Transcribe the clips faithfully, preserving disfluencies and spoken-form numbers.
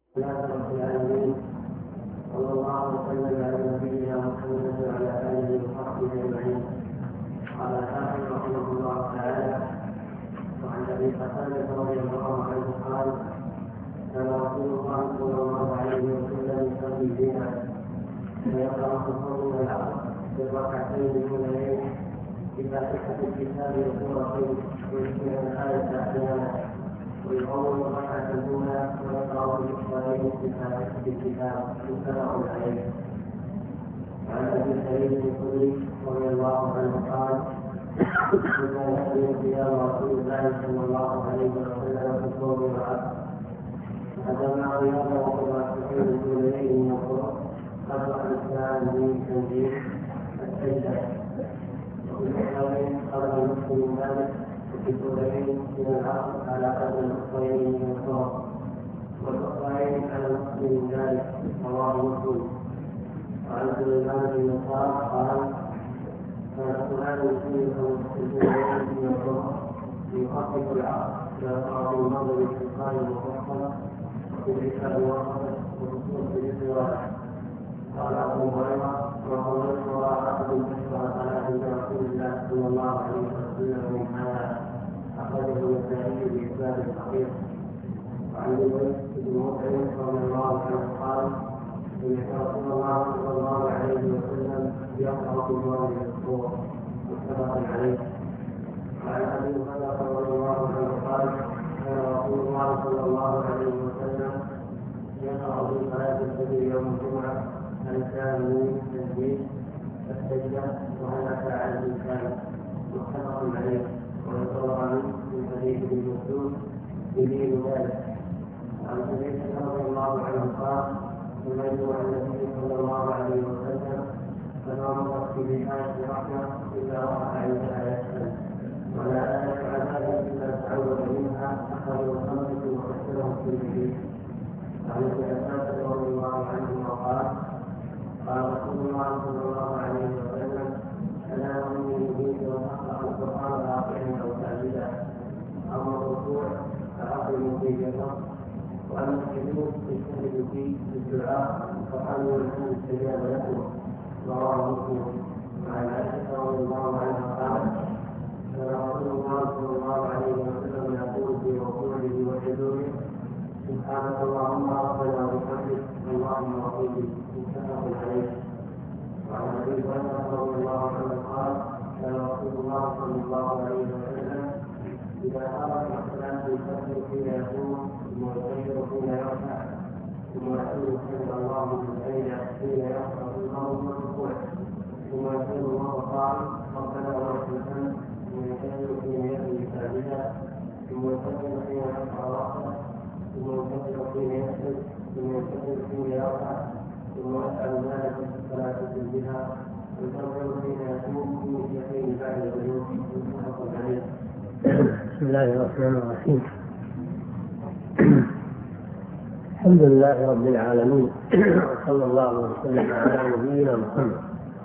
لله رب العالمين، صلى الله وسلم على نبينا محمد وعلى اله وصحبه اجمعين. قال الحافظ رحمه الله تعالى: وعن ابي قتاده رضي الله عنه قال: كان رسول الله صلى الله عليه وسلم يصلي بنا فيقرا الظهر والعصر في الركعتين الاوليين بفاتحه الكتاب وسوره ويسمع الايه احيانا ويقوم الركعة الأولى ويقرأ بالإخوانين بفاتحة الكتاب متفق عليه. وعن أبي سعيد الخدري رضي الله عنه قال: كنا نحن قيام رسول الله صلى الله عليه وسلم في الظهر والعصر فجمع قيامه والركعتين الأوليين من الظهر قبل الإسلام من تنزيل السجدة وفي الإخوانين قبل نصف من ذلك في الأولين من العصر على قدر الأخرين من الظهر والأخرين على النصف من ذلك رواه مسلم. وعن سليمان بن يسار قال: كان فلان يصيبه في الأولين من الظهر يخفف العصر ويقرأ بالمغرب في القرآن المفصل وفي العشاء الوسط والرسول في الاستواء. قال أبو هريرة: وقلت وراء أحد كسر صلاة رسول الله صلى الله عليه وسلم من هذا أخرجه النسائي بإسناد صحيح. وعن زيد بن مطعم رضي الله عنه قال: سمعت رسول الله صلى الله عليه وسلم يقرأ في المغرب الصور متفق عليه. وعن أبي هريرة رضي الله عنه قال: كان رسول الله صلى الله عليه وسلم يقرأ في صلاة الفجر يوم الجمعة الكان من تنزيل السجدة وهل أتى على الإنسان متفق عليه. ويروى عنه من حديث ابن مسعود يدين ذلك. عن حديث رضي الله عنه قال: سمعت عن النبي صلى الله عليه وسلم فنظرت في بحاجة رحمة إلا رفع عندها يسأل ولا آية عن هذا إلا تعود منها أخذ الخمسة وكسره في الجديد. عن ابن عباس رضي الله عنه قال: قال رسول الله صلى الله عليه وسلم: ألا أمي يريد أن أقرأ القرآن راكعا أو ساجدا، أما الركوع فأقيموا فيه الرب، وأما السجود فاجتهدوا فيه بالدعاء فقالوا لكم استجاب لكم. رواه مسلم. وعن عائشة رضي الله عنها قالت: كان رسول الله صلى الله عليه وسلم يقول في ركوعه وسجوده: سبحانك اللهم ربنا وبحمدك اللهم اغفر لي. متفق عليه. وعن ابي هريره رضي الله عنه قال: كان رسول الله صلى الله عليه وسلم اذا اراد الصلاه يكبر حين يقوم ثم يكبر حين يرفع ثم يقول سمع الله لمن حمده حين يرفع الله من الركوع ثم يقول الله قال: ربنا ولك الحمد ثم يكبر حين يأتي ساجدا ثم يكبر حين يرفع راسه ثم يكبر حين يسجد ثم يكبر حين يرفع ثم يفعل ذلك في الصلاة كلها ويكبر حين يقوم في يقين بعد الجلوس. متفق عليه. بسم الله الرحمن الرحيم. الحمد لله رب العالمين، وصلى الله وسلم على نبينا محمد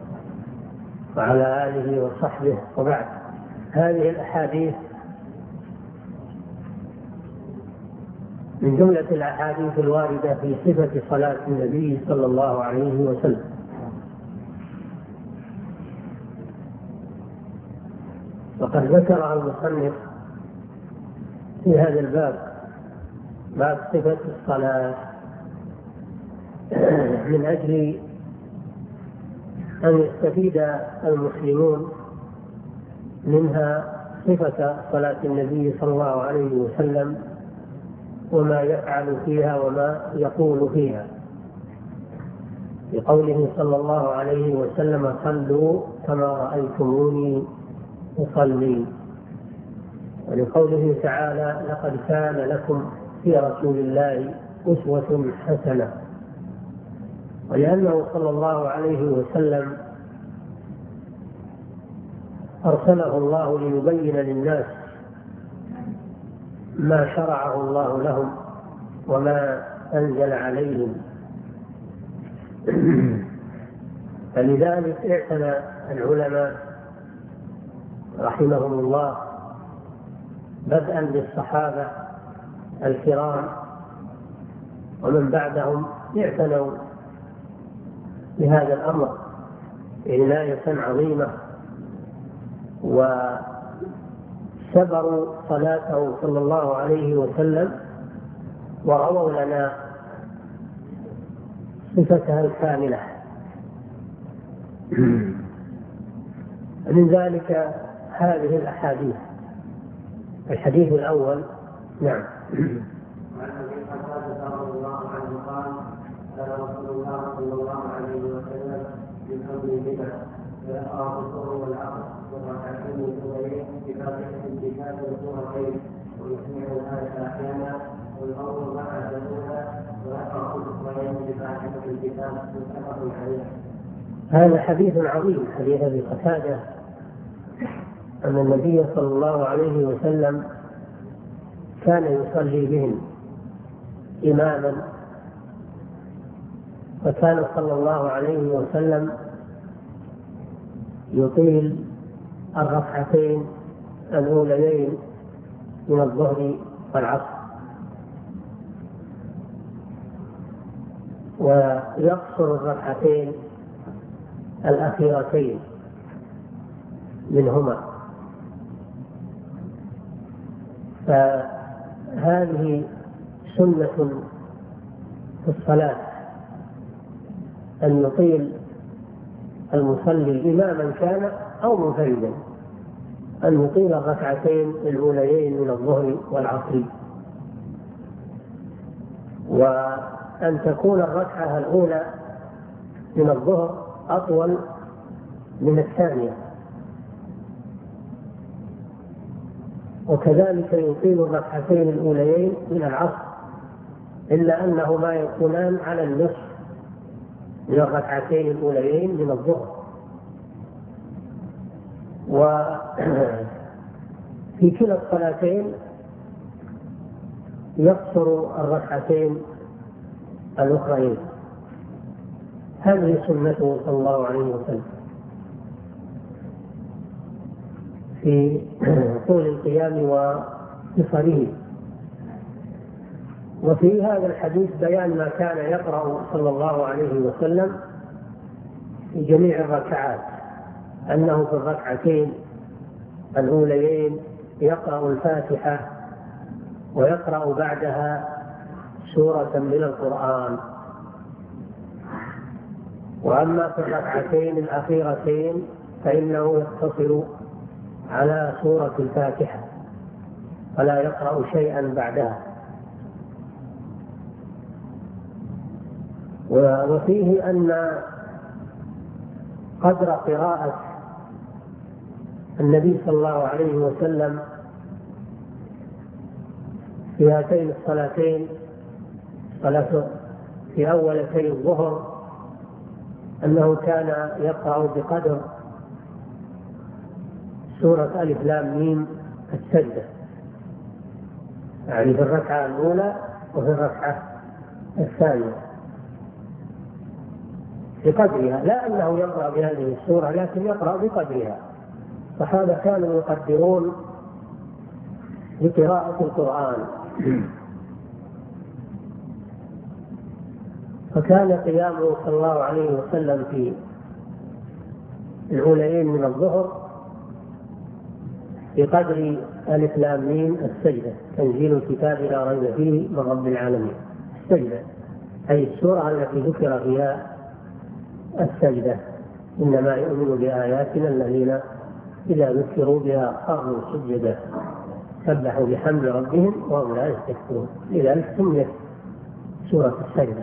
وعلى آله وصحبه. وبعد، هذه الأحاديث من جملة الأحاديث الواردة في صفة صلاة النبي صلى الله عليه وسلم. وقد ذكرها المصنف في هذا الباب، باب صفة الصلاة، من أجل أن يستفيد المسلمون منها صفة صلاة النبي صلى الله عليه وسلم وما يفعل فيها وما يقول فيها. بقوله صلى الله عليه وسلم: صلوا كما رأيتموني أصلي. ولقوله تعالى: لقد كان لكم في رسول الله أسوة حسنة. ولأنه صلى الله عليه وسلم أرسله الله ليبين للناس ما شرعه الله لهم وما أنزل عليهم، فلذلك اعتنى العلماء رحمهم الله بدءا بالصحابة الكرام ومن بعدهم اعتنوا بهذا الأمر عناية عظيمة، وسبروا صلاته صلى الله عليه وسلم ورووا لنا صفتها الكاملة. من ذلك هذه الأحاديث. الحديث الأول. نعم. عن ابي قتاده رضي الله عنه قال قال رسول الله صلى الله عليه وسلم من امر البدع فيقرا الظهر والعصر والركعتين الاولين بفاتحه الكتاب وسورتين ويسمع الايه احيانا والقول الركعه الاولى ويقرا الاخرين بفاتحه الكتاب متفق عليه. هذا حديث عظيم، حديث ابي قتاده ان النبي صلى الله عليه وسلم كان يصلي بهم إماما، فكان صلى الله عليه وسلم يطيل الركعتين الأوليين من الظهر والعصر، ويقصر الركعتين الأخيرتين منهما. فهذه سنة في الصلاة أن يطيل المصلي إماما كان أو منفردا، أن يطيل الركعتين الأوليين من الظهر والعصر، وأن تكون الركعة الأولى من الظهر أطول من الثانية، وكذلك يطيل الركعتين الأوليين من العصر، إلا أنهما يكونان على النصف من الركعتين الأوليين من الظهر. وفي كلا الصلاتين يقصر الركعتين الأخرين. هذه سنته صلى الله عليه وسلم في طول القيام وقصره. وفي هذا الحديث بيان ما كان يقرأ صلى الله عليه وسلم في جميع الركعات، أنه في الركعتين الأوليين يقرأ الفاتحة ويقرأ بعدها سورة من القرآن، وأما في الركعتين الأخيرتين فإنه يقتصر على سورة الفاتحة ولا يقرأ شيئا بعدها. وفيه أن قدر قراءة النبي صلى الله عليه وسلم في هاتين الصلاتين، صلاة في أولتي الظهر، أنه كان يقرأ بقدر سورة ألف لام ميم السجدة، يعني في الركعة الأولى وفي الركعة الثانية بقدرها، لا أنه يقرأ بهذه السورة لكن يقرأ بقدرها. فهذا كانوا يقدرون بقراءة القرآن. فكان قيامه صلى الله عليه وسلم في الأولين من الظهر بقدر ألف لام ميم السجدة، تنزيل الكتاب لا ريب فيه من رب العالمين. السجدة أي السورة التي ذكر فيها السجدة، إنما يؤمن بآياتنا الذين إذا ذكروا بها خروا سجدا سبحوا بحمد ربهم وهم لا يستكبرون، لذلك سميت سورة السجدة.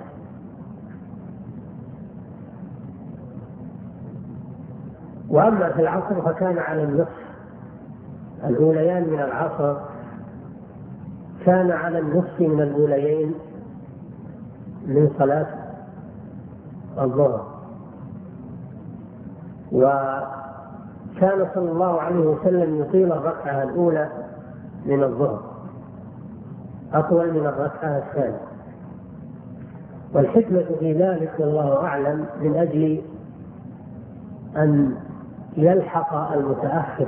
وأما في العصر فكان على النصف، الأوليان من العصر كان على النصف من الأوليين من صلاة الظهر. وكان صلى الله عليه وسلم يطيل الركعة الأولى من الظهر أطول من الركعة الثانية، والحكمة في ذلك والله أعلم من أجل أن يلحق المتأخر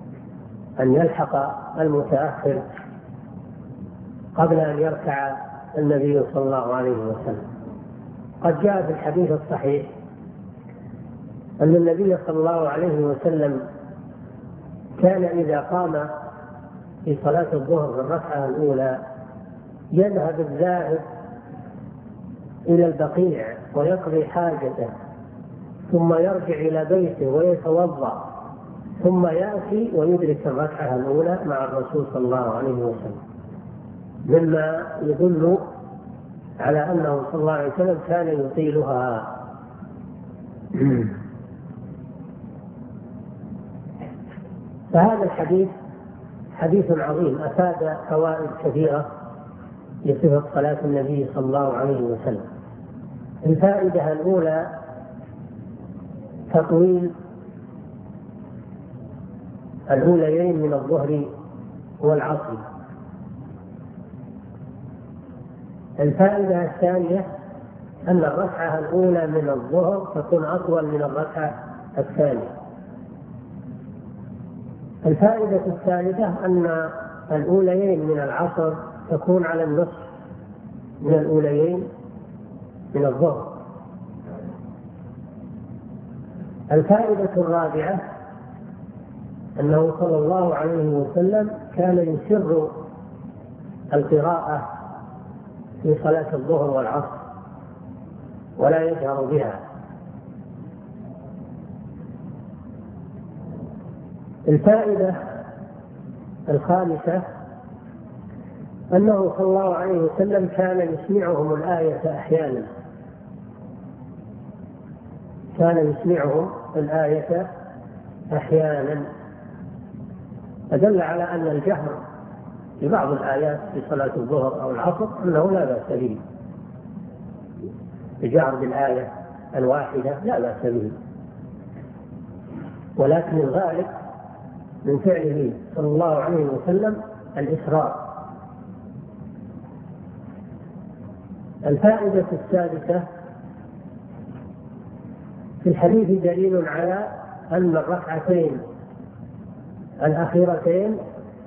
أن يلحق المتأخر قبل أن يركع النبي صلى الله عليه وسلم. قد جاء في الحديث الصحيح أن النبي صلى الله عليه وسلم كان إذا قام في صلاة الظهر في الركعة الأولى يذهب الذاهب إلى البقيع ويقضي حاجته، ثم يرجع إلى بيته ويتوضأ، ثم يأتي ويدرك الركعة الأولى مع الرسول صلى الله عليه وسلم، مما يدل على أنه صلى الله عليه وسلم كان يطيلها. فهذا الحديث حديث عظيم أفاد فوائد كثيرة لصفة صلاة النبي صلى الله عليه وسلم. الفائدة الأولى تطويل الأوليين من الظهر والعصر. الفائدة الثانية أن الركعة الأولى من الظهر تكون أطول من الركعة الثانية. الفائدة الثالثة أن الأوليين من العصر تكون على النصف من الأوليين من الظهر. الفائدة الرابعة أنه صلى الله عليه وسلم كان يسر القراءة في صلاة الظهر والعصر ولا يجهر بها. الفائدة الخامسة أنه صلى الله عليه وسلم كان يسمعهم الآية أحيانا، كان يسمعهم الآية أحيانا، فدل على أن الجهر في بعض الآيات في صلاة الظهر أو العصر أنه لا بأس به، الجهر بالآية الواحدة لا بأس به، ولكن الغالب من فعله صلى الله عليه وسلم الإسراء. الفائدة السادسة في الحديث دليل على أن الركعتين الأخيرتين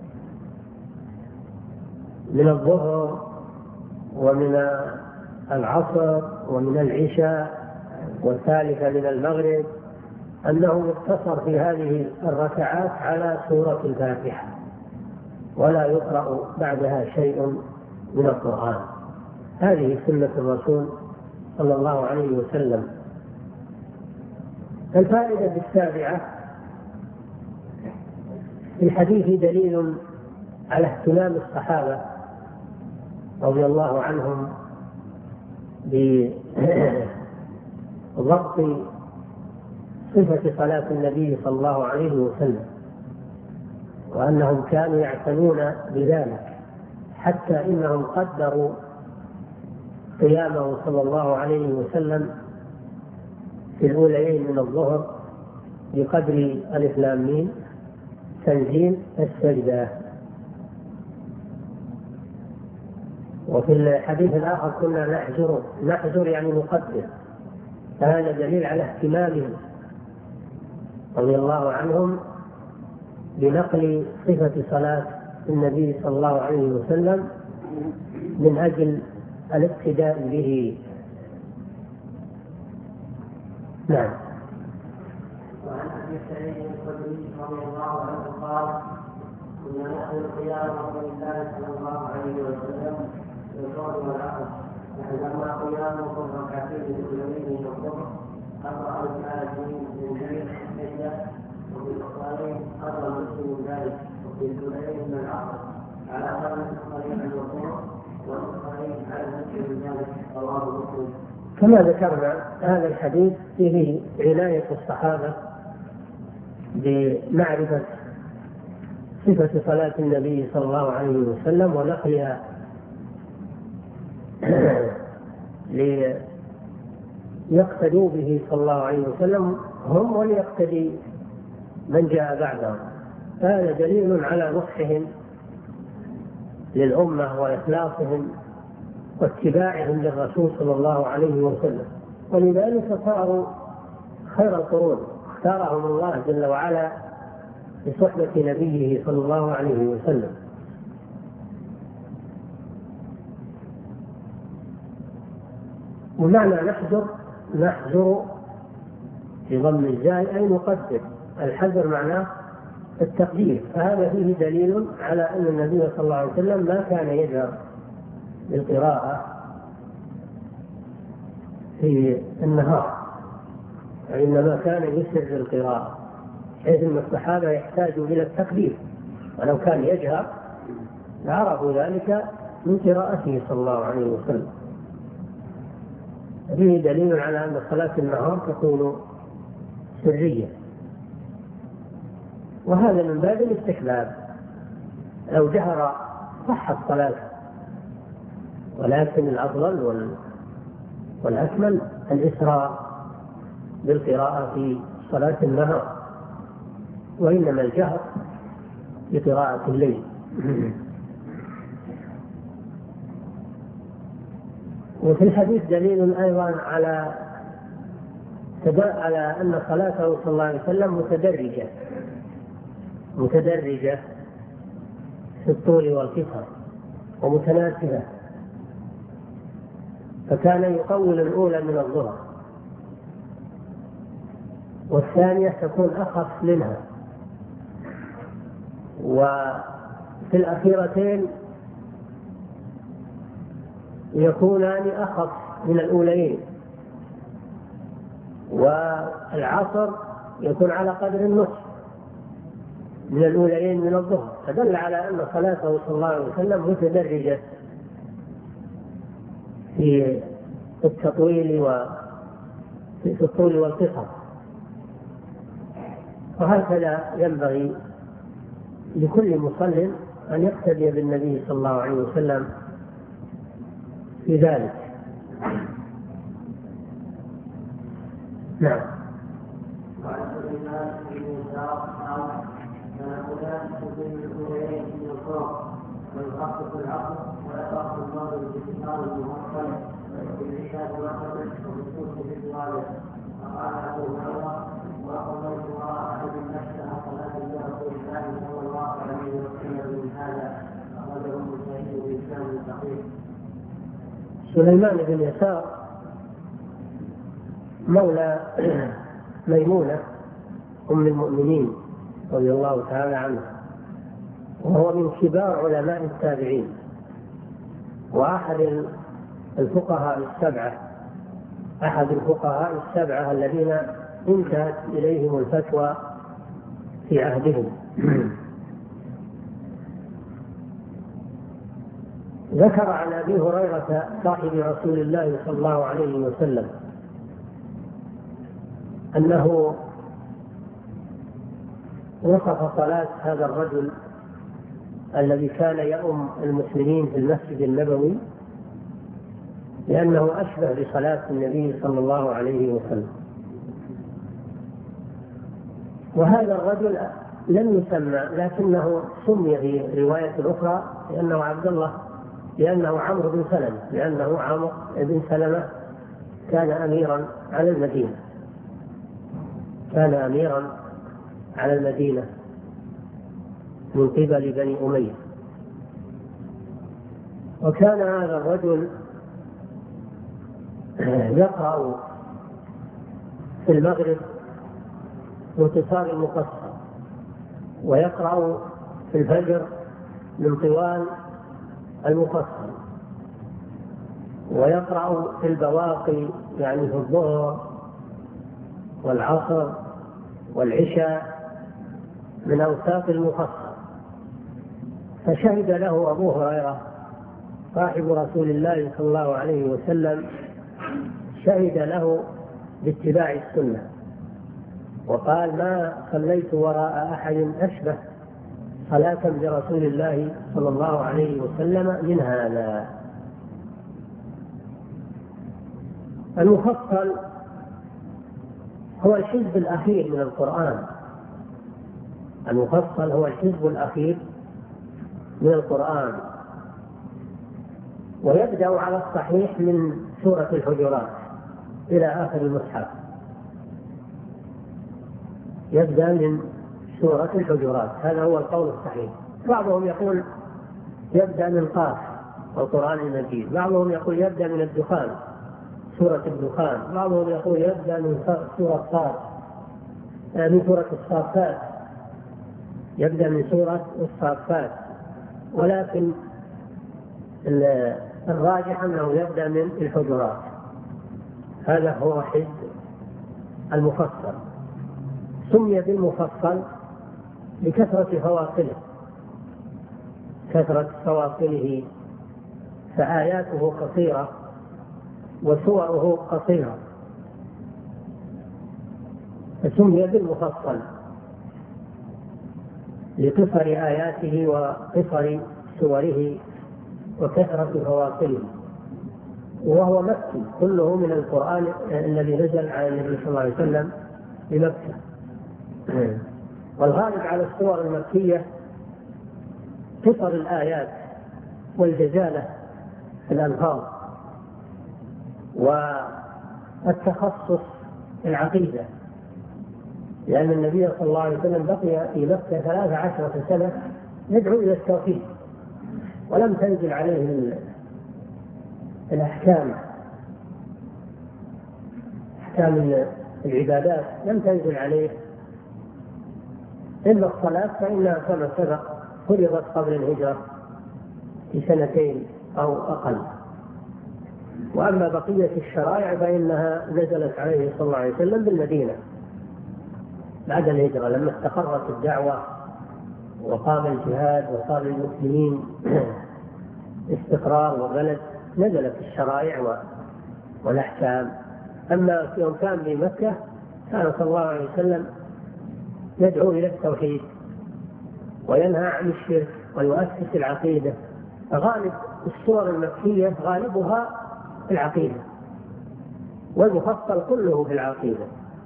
من الظهر ومن العصر ومن العشاء والثالثة من المغرب أنه يقتصر في هذه الركعات على سورة الفاتحة ولا يقرأ بعدها شيء من القرآن. هذه سنة الرسول صلى الله عليه وسلم. الفائدة السابعة في الحديث دليل على اهتمام الصحابة رضي الله عنهم بضبط صفة صلاة النبي صلى الله عليه وسلم، وأنهم كانوا يعتنون بذلك حتى إنهم قدروا قيامه صلى الله عليه وسلم في الأوليين من الظهر بقدر ألف لام ميم تنزيل السجدة. وفي الحديث الآخر كنا نحجر نحجر يعني نقدر، فهذا دليل على اهتمامهم رضي الله عنهم بنقل صفة صلاة النبي صلى الله عليه وسلم من أجل الاقتداء به. نعم. وعن ابي سعيد الخدري رضي الله عنه قال: كنا نحضر قيام رسول الله صلى الله عليه وسلم في الظهر والعصر، فلما قيامه في الركعتين الاولين من الظهر قرأ الآيتين من ذلك السجدة، وفي الأخرين قرأ مسلم ذلك، وفي الأولين من العصر على قرن الأخرين من الظهر والأخرين على مسلم ذلك. رواه مسلم. كما ذكرنا هذا الحديث فيه عناية الصحابة بمعرفة صفة صلاة النبي صلى الله عليه وسلم ونقلها ليقتدوا به صلى الله عليه وسلم هم وليقتدي من جاء بعدهم. هذا دليل على نصحهم للأمة وإخلاصهم واتباعهم للرسول صلى الله عليه وسلم، ولذلك صاروا خير القرون، اختارهم الله جل وعلا لصحبة نبيه صلى الله عليه وسلم. ومعنى نحذر نحذر بضم الزاي أي نقدر. الحذر معناه التقدير، فهذا فيه دليل على أن النبي صلى الله عليه وسلم ما كان يجهر بالقراءة في النهار، وإنما كان يسر القراءة، حيث أن الصحابة يحتاجوا إلى التقدير، ولو كان يجهر لعرفوا ذلك من قراءته صلى الله عليه وسلم. فيه دليل على أن صلاة النهار تكون سرية، وهذا من باب الاستحباب، لو جهر صحت صلاته، ولكن الأفضل والأكمل الإسراء بالقراءة في صلاة النهار، وإنما الجهر بقراءة الليل. وفي الحديث دليل أيضا على على أن صلاته صلى الله عليه وسلم متدرجة متدرجة في الطول والقصر ومتناسبة، فكان يطول الأولى من الظهر، والثانية تكون أخف منها، وفي الأخيرتين يكونان أخف من الأولين، والعصر يكون على قدر النصف من الأولين من الظهر، فدل على أن صلاته صلى الله عليه وسلم متدرجة في التطويل وفي الطول والقصر. وهكذا ينبغي لكل مصل أن يقتدي بالنبي صلى الله عليه وسلم في ذلك. نعم. ويخفف العقل ويخاف المرء باستثمار المفصل بالعشاء والفجر وبالسوق بالوالد. فقال ابو هريره وقضيت وراء احد نفسها صلاه برسول الله صلى الله عليه وسلم من هذا، اخرجه البخاري باسناد صحيح. سليمان بن يسار مولى ميمونة أم المؤمنين رضي الله تعالى عنها، وهو من كبار علماء التابعين، وأحد الفقهاء السبعة أحد الفقهاء السبعة الذين انتهت إليهم الفتوى في عهدهم. ذكر عن أبي هريرة صاحب رسول الله صلى الله عليه وسلم أنه وصف صلاة هذا الرجل الذي كان يؤم المسلمين في المسجد النبوي لأنه أشبه بصلاة النبي صلى الله عليه وسلم. وهذا الرجل لم يسمى، لكنه سمي في رواية أخرى لأنه عبد الله، لأنه عمرو بن سلمة، لأنه عمرو بن سلمة كان أميرا على المدينة كان أميرا على المدينة من قبل بني أمية. وكان هذا الرجل يقرأ في المغرب باختصار المقصر، ويقرأ في الفجر من طوال المفصل، ويقرأ في البواقي يعني في الظهر والعصر والعشاء من أوساط المفصل. فشهد له أبو هريرة صاحب رسول الله صلى الله عليه وسلم، شهد له باتباع السنة، وقال: ما صليت وراء أحد أشبه صلاة برسول الله صلى الله عليه وسلم من هذا. المفصل هو الحزب الأخير من القرآن المفصل هو الحزب الأخير من القرآن، ويبدأ على الصحيح من سورة الحجرات إلى آخر المصحف، يبدأ من سورة الحجرات، هذا هو القول الصحيح. بعضهم يقول يبدأ من قاف والقرآن المجيد، بعضهم يقول يبدأ من الدخان سورة الدخان، بعضهم يقول يبدأ من سورة صاد، من سورة الصافات، يبدأ من سورة الصافات، ولكن الراجح أنه يبدأ من الحجرات. هذا هو حد المفصل. سمي بالمفصل لكثرة فواصله، كثرة فواصله، فآياته قصيرة وسوره قصيرة، فسمي بالمفصل لقصر آياته وقصر سوره وكثرة فواصله. وهو مكي، كله من القرآن الذي نزل على النبي صلى الله عليه وسلم بمكة. والغالب على السور المكية قصر الآيات والجزالة في الألفاظ والتخصص في العقيدة، لأن النبي صلى الله عليه وسلم بقي في مكة ثلاث عشرة سنة يدعو إلى التوحيد، ولم تنزل عليه الأحكام، أحكام العبادات لم تنزل عليه إلا الصلاة، فإنها كما سبق فرضت قبل الهجرة في سنتين أو أقل. وأما بقية الشرائع فإنها نزلت عليه صلى الله عليه وسلم بالمدينة بعد الهجرة، لما استقرت الدعوة وقام الجهاد وصار المسلمين استقرار وبلد، نزلت الشرائع والأحكام. أما يوم كان في مكة كان صلى الله عليه وسلم يدعو إلى التوحيد وينهى عن الشرك ويؤسس العقيدة. غالب السور المكية غالبها في العقيدة، والمفصل كله في العقيدة.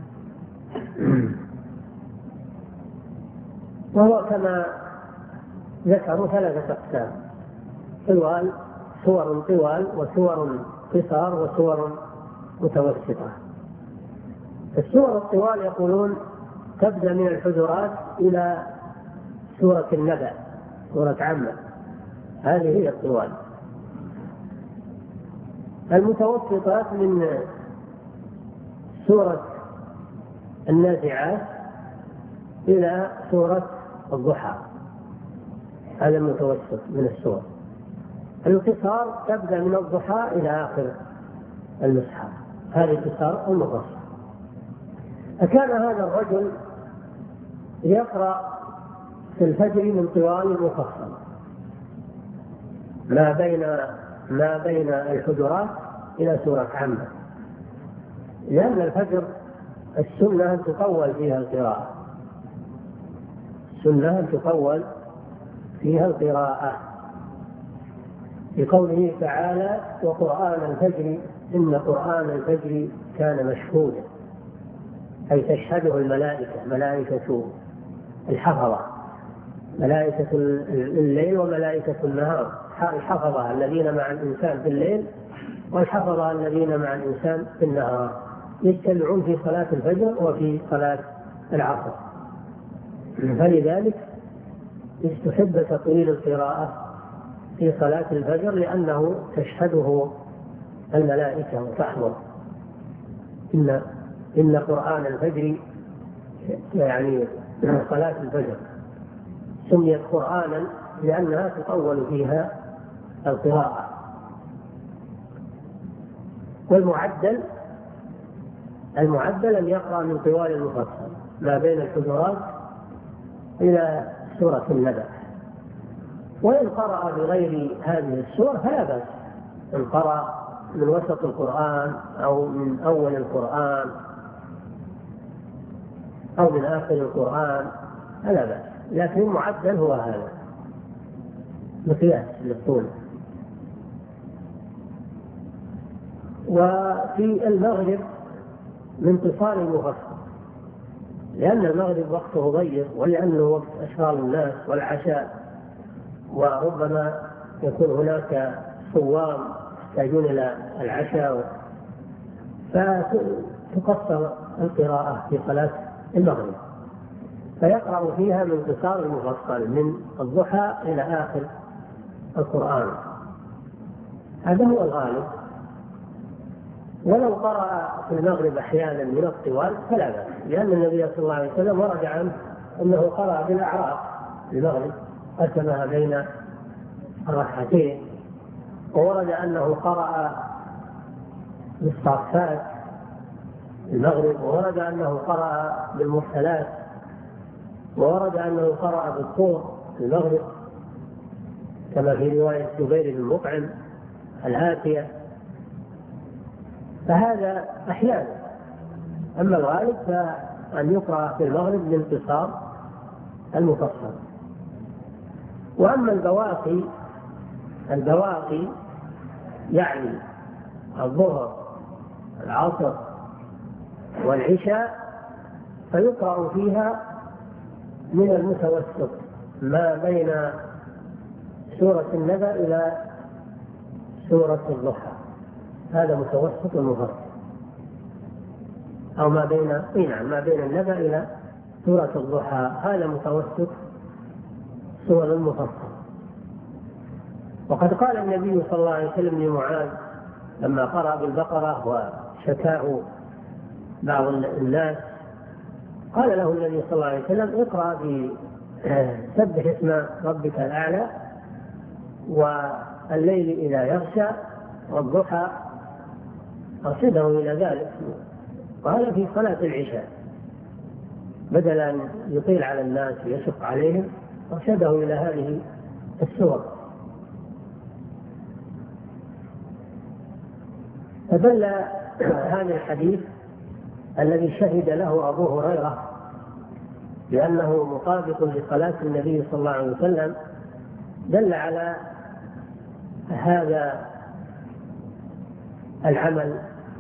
وهو كما ذكروا ثلاثة أقسام: طوال، سور طوال، وسور قصار، وسور متوسطة. السور الطوال يقولون تبدأ من الحجرات إلى سورة النبأ، سورة عامة، هذه هي الطوال. المتوسطات من سورة النازعات إلى سورة الضحى، هذا المتوسط من السور. القصار تبدأ من الضحى إلى آخر المصحف، هذه قصار المفصل. فكان هذا الرجل يقرأ في الفجر من طوال المفصل ما بين ما بين الحجرات إلى سورة عامة، لأن الفجر السنة أن تطول فيها القراءة، السنة أن تطول فيها القراءة، لقوله تعالى: وقرآن الفجر إن قرآن الفجر كان مشهودا، أي تشهده الملائكة، ملائكة الحفظة، ملائكة الليل وملائكة النهار، الحفظة الذين مع الإنسان في الليل والحفظة الذين مع الإنسان في النهار، يجتمعون في صلاة الفجر وفي صلاة العصر. فلذلك استحب تطويل القراءة في صلاة الفجر، لأنه تشهده الملائكة وتحضر. إن إن قرآن الفجر، يعني صلاة الفجر سميت قرآنا لأنها تطول فيها القراءة. والمعدل المعدل أن يقرأ من طوال المفصل ما بين الحجرات إلى سورة النبأ. وإن قرأ بغير هذه السور فلا بأس، إن قرأ من وسط القرآن أو من أول القرآن أو من آخر القرآن فلا بأس، لكن المعدل هو هذا مقياس للطول. وفي المغرب من قصار المفصل، لأن المغرب وقته ضيق، ولأنه وقت أشغال الناس والعشاء، وربما يكون هناك صوام يحتاجون إلى العشاء، فتقصر القراءة في صلاة المغرب، فيقرأ فيها من قصار المفصل من الضحى إلى آخر القرآن. هذا هو الغالب. ولو قرأ في المغرب أحيانا من الطوال فلا بأس، لأن النبي صلى الله عليه وسلم ورد عنه أنه قرأ بالأعراف في المغرب قسمها بين الركعتين، وورد أنه قرأ بالصافات المغرب، وورد أنه قرأ بالمرسلات، وورد أنه قرأ بالطور في المغرب كما في رواية جبير بن مطعم الآتية. فهذا أحيانا، أما الغالب فأن يقرأ في المغرب بانتصار المفصل. وأما البواقي البواقي يعني الظهر العصر والعشاء فيقرأ فيها من المتوسط ما بين سورة النبأ إلى سورة الضحى، هذا متوسط المفصل، أو ما بين نعم ما بين النبأ إلى سورة الضحى، هذا متوسط سور المفصل. وقد قال النبي صلى الله عليه وسلم لمعاذ لما قرأ بالبقرة وشكاه بعض الناس، قال له النبي صلى الله عليه وسلم اقرأ بسبح اسم ربك الأعلى والليل إذا يغشى والضحى، أرشده إلى ذلك، وهذا في صلاة العشاء بدل أن يطيل على الناس ويشق عليهم أرشده إلى هذه السور. فدل هذا الحديث الذي شهد له أبو هريرة لأنه مطابق لصلاة النبي صلى الله عليه وسلم، دل على هذا العمل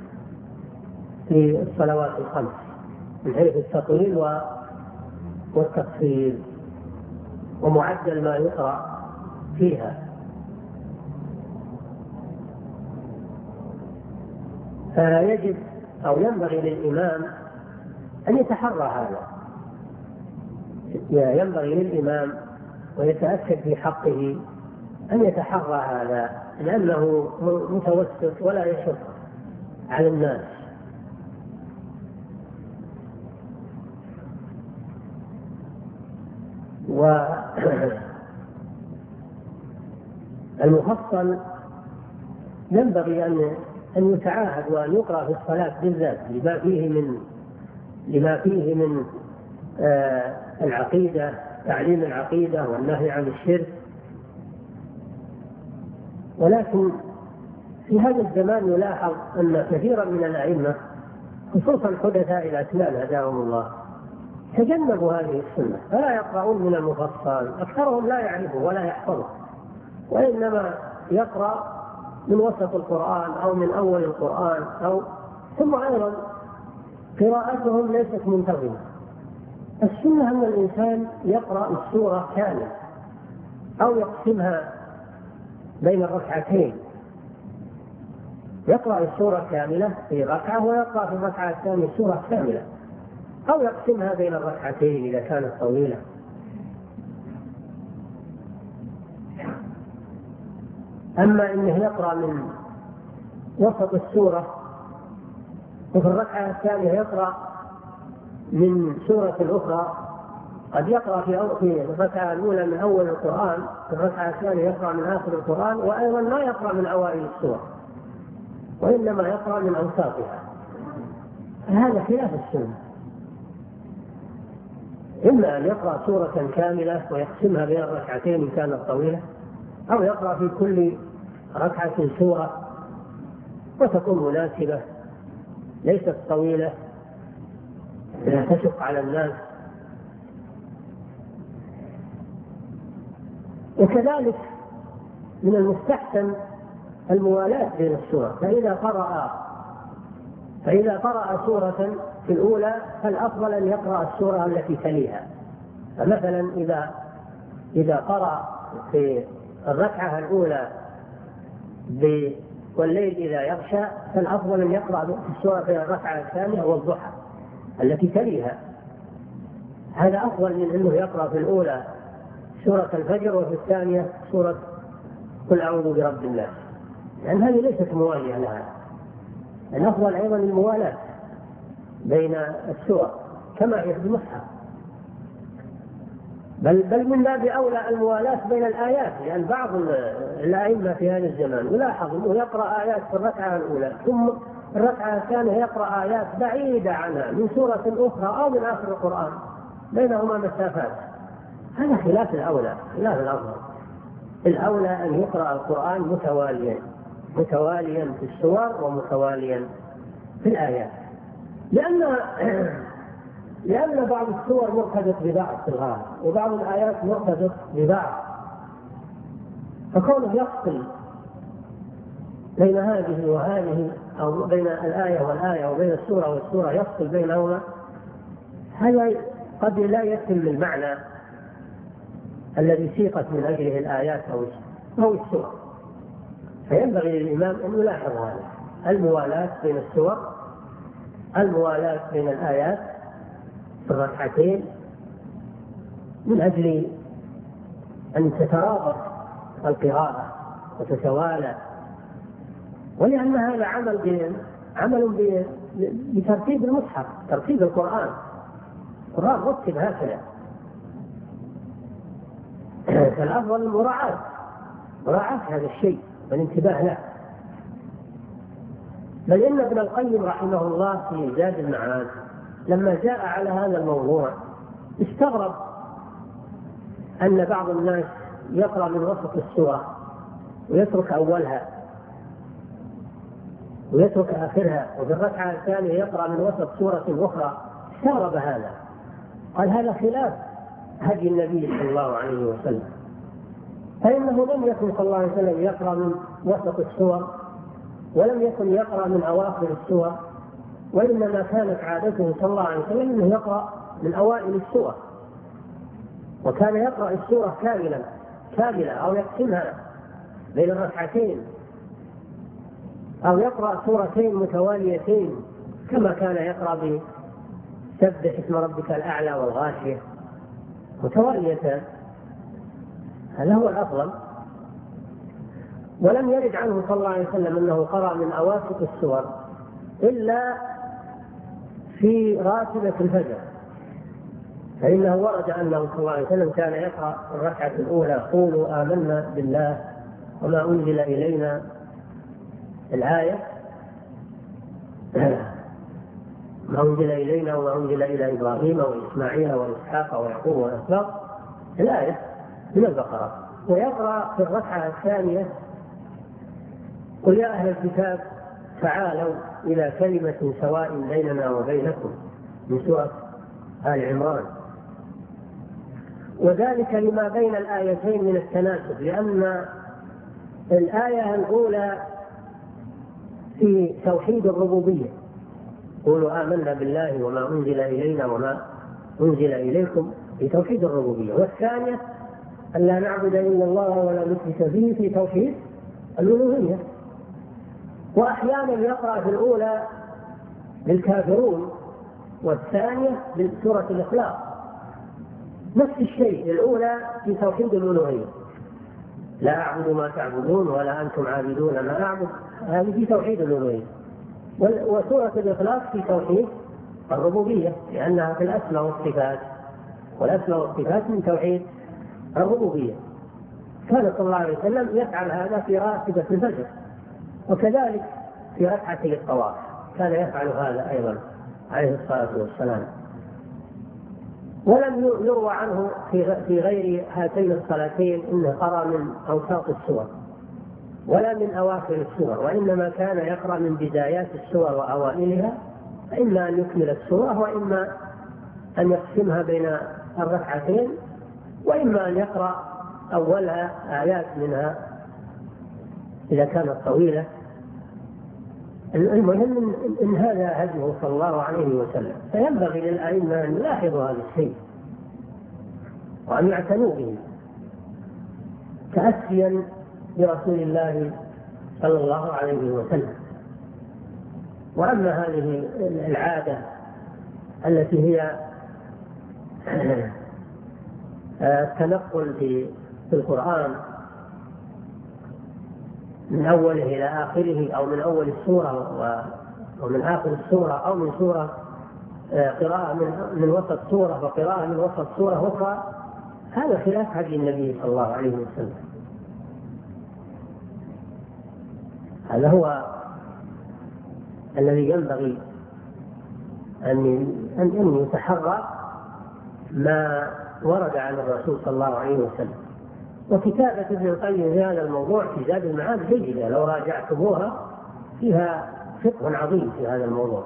في الصلوات الخمس من حيث التطويل والتقصير ومعدل ما يقرأ فيها. فيجب أو ينبغي للإمام أن يتحرى هذا، ينبغي للإمام ويتأكد في حقه أن يتحرى هذا، لأنه متوسط ولا يشق على الناس. والمفصل ينبغي أن أن يتعاهد وأن يقرأ في الصلاة بالذات لما فيه من لما فيه من آه العقيدة، تعليم العقيدة والنهي عن الشرك. ولكن في هذا الزمان يلاحظ أن كثيرا من الأئمة خصوصا حدثاء الأسنان هداهم الله تجنبوا هذه السنة، فلا يقرؤون من المفصل، أكثرهم لا يعرفه ولا يحفظه، وإنما يقرأ من وسط القرآن أو من أول القرآن، أو ثم أيضا قراءتهم ليست منتظمة. السنة أن الإنسان يقرأ السورة كاملة أو يقسمها بين الركعتين، يقرأ السورة كاملة في ركعة ويقرأ في الركعة الثانية سورة كاملة، أو يقسمها بين الركعتين إذا كانت طويلة. أما إنه يقرأ من وسط السورة وفي الركعة الثانية يقرأ من سورة أخرى، قد يقرأ في الركعة الأولى من أول القرآن، في الركعة الثانية يقرأ من آخر القرآن، وأيضا لا يقرأ من أوائل السور وإنما يقرأ من أوساطها، هذا خلاف السنة. إما أن يقرأ سورة كاملة ويقسمها بين الركعتين إن كانت طويلة، أو يقرأ في كل ركعة سورة وتكون مناسبة ليست طويلة لا تشق على الناس. وكذلك من المستحسن الموالاة بين السور، فإذا قرأ فإذا قرأ سورة في الأولى فالأفضل أن يقرأ السورة التي تليها. فمثلا إذا إذا قرأ في الركعة الأولى والليل إذا يغشى فالأفضل أن يقرأ في السورة في الركعة الثانية والضحى التي تليها، هذا أفضل من أنه يقرأ في الأولى سورة الفجر وفي الثانية سورة قل أعوذ برب الناس، لأن هذه ليست موالية لها. الأفضل أيضا الموالاة بين السور كما هي في المصحف، بل بل من باب أولى الموالاة بين الآيات، لأن بعض الأئمة في هذا الزمان يلاحظ أنه يقرأ آيات في الركعة الأولى ثم الركعة الثانية يقرأ آيات بعيدة عنها من سورة أخرى أو من آخر القرآن بينهما مسافات. هذا خلاف الأولى، خلاف الأفضل. الأولى أن يقرأ القرآن متواليا متواليا في السور ومتواليا في الآيات، لأن لأن بعض السور مرتبط ببعض في الغالب وبعض الآيات مرتبط ببعض، فكونه يفصل بين هذه وهذه أو بين الآية والآية وبين السورة والسورة يفصل بينهما، هذا قد لا يتم المعنى الذي سيقت من أجله الآيات أو السور. فينبغي للإمام أن يلاحظ هذا، الموالاة بين السور، الموالاة بين الآيات في الركعتين من أجل أن تترابط القراءة وتتوالى، ولأن هذا عمل عمل بترتيب المصحف، ترتيب القرآن. القرآن رتب هكذا، فالأفضل المراعاة، مراعاة هذا الشيء والانتباه له. بل إن ابن القيم رحمه الله في زاد المعاد لما جاء على هذا الموضوع استغرب أن بعض الناس يقرأ من وسط السورة ويترك أولها ويترك آخرها، وفي الركعة الثانية يقرأ من وسط سورة أخرى. استغرب هذا، قال هذا خلاف هدي النبي صلى الله عليه وسلم، فإنه لم يكن صلى الله عليه وسلم يقرأ من وسط السور ولم يكن يقرأ من أواخر السور، وإنما كانت عادته صلى الله عليه وسلم أنه يقرأ من أوائل السور، وكان يقرأ السورة كاملا كاملة أو يقسمها بين الركعتين أو يقرأ سورتين متواليتين كما كان يقرأ بسبح اسم ربك الأعلى والغاشية متواليتان. هذا هو الأفضل. ولم يرد عنه صلى الله عليه وسلم أنه قرأ من أواسط السور إلا في راتبة الفجر، فإنه ورد أنه صلى الله عليه وسلم كان يقرأ الركعة الأولى قولوا آمنا بالله وما أنزل إلينا الآية ما أنزل إلينا وما أنزل إلى إبراهيم وإسماعيل وإسحاق ويعقوب والأسباط الآية من البقرة، ويقرأ في الركعة الثانية قل يا أهل الكتاب تعالوا إلى كلمة سواء بيننا وبينكم من سورة آل عمران، وذلك لما بين الآيتين من التناسب، لأن الآية الأولى في توحيد الربوبية قولوا آمنا بالله وما أنزل إلينا وما أنزل إليكم في توحيد الربوبية، والثانية أن لا نعبد إلا الله ولا نشرك به في توحيد الألوهية. وأحيانا يقرأ في الأولى للكافرون والثانية بسورة الإخلاص، نفس الشيء، الأولى في توحيد الألوهية لا أعبد ما تعبدون ولا أنتم عابدون ما أعبد، هذه في توحيد الألوهية، وسورة الإخلاص في توحيد الربوبية لأنها في الأسماء والصفات، والأسماء والصفات من توحيد الربوبية. كان صلى الله عليه وسلم يفعل هذا في راتبة الفجر، وكذلك في ركعتي الطواف كان يفعل هذا أيضا عليه الصلاة والسلام. ولم يروى عنه في غير هاتين الصلاتين إنه قرأ من أوساط السور ولا من أواخر السور، وإنما كان يقرأ من بدايات السور وأوائلها، إما أن يكمل السورة وإما أن يقسمها بين الركعتين، وإما أن يقرأ أولها آيات منها إذا كانت طويلة. المهم إن هذا هديه صلى الله عليه وسلم، فينبغي للأئمة أن يلاحظوا هذا الشيء وأن يعتنوا به تأسيا برسول الله صلى الله عليه وسلم. وأما هذه العادة التي هي التنقل في القرآن من أوله إلى آخره أو من أول السورة ومن آخر السورة أو من سورة قراءة من من وسط سورة وقراءة من وسط سورة أخرى، هذا خلاف هدي النبي صلى الله عليه وسلم. هذا هو الذي ينبغي أن أن يتحرى ما ورد عن الرسول صلى الله عليه وسلم. وكتابة ابن القيم في هذا الموضوع في زاد المعاد جيدة، لو راجعتموها فيها فقه عظيم في هذا الموضوع.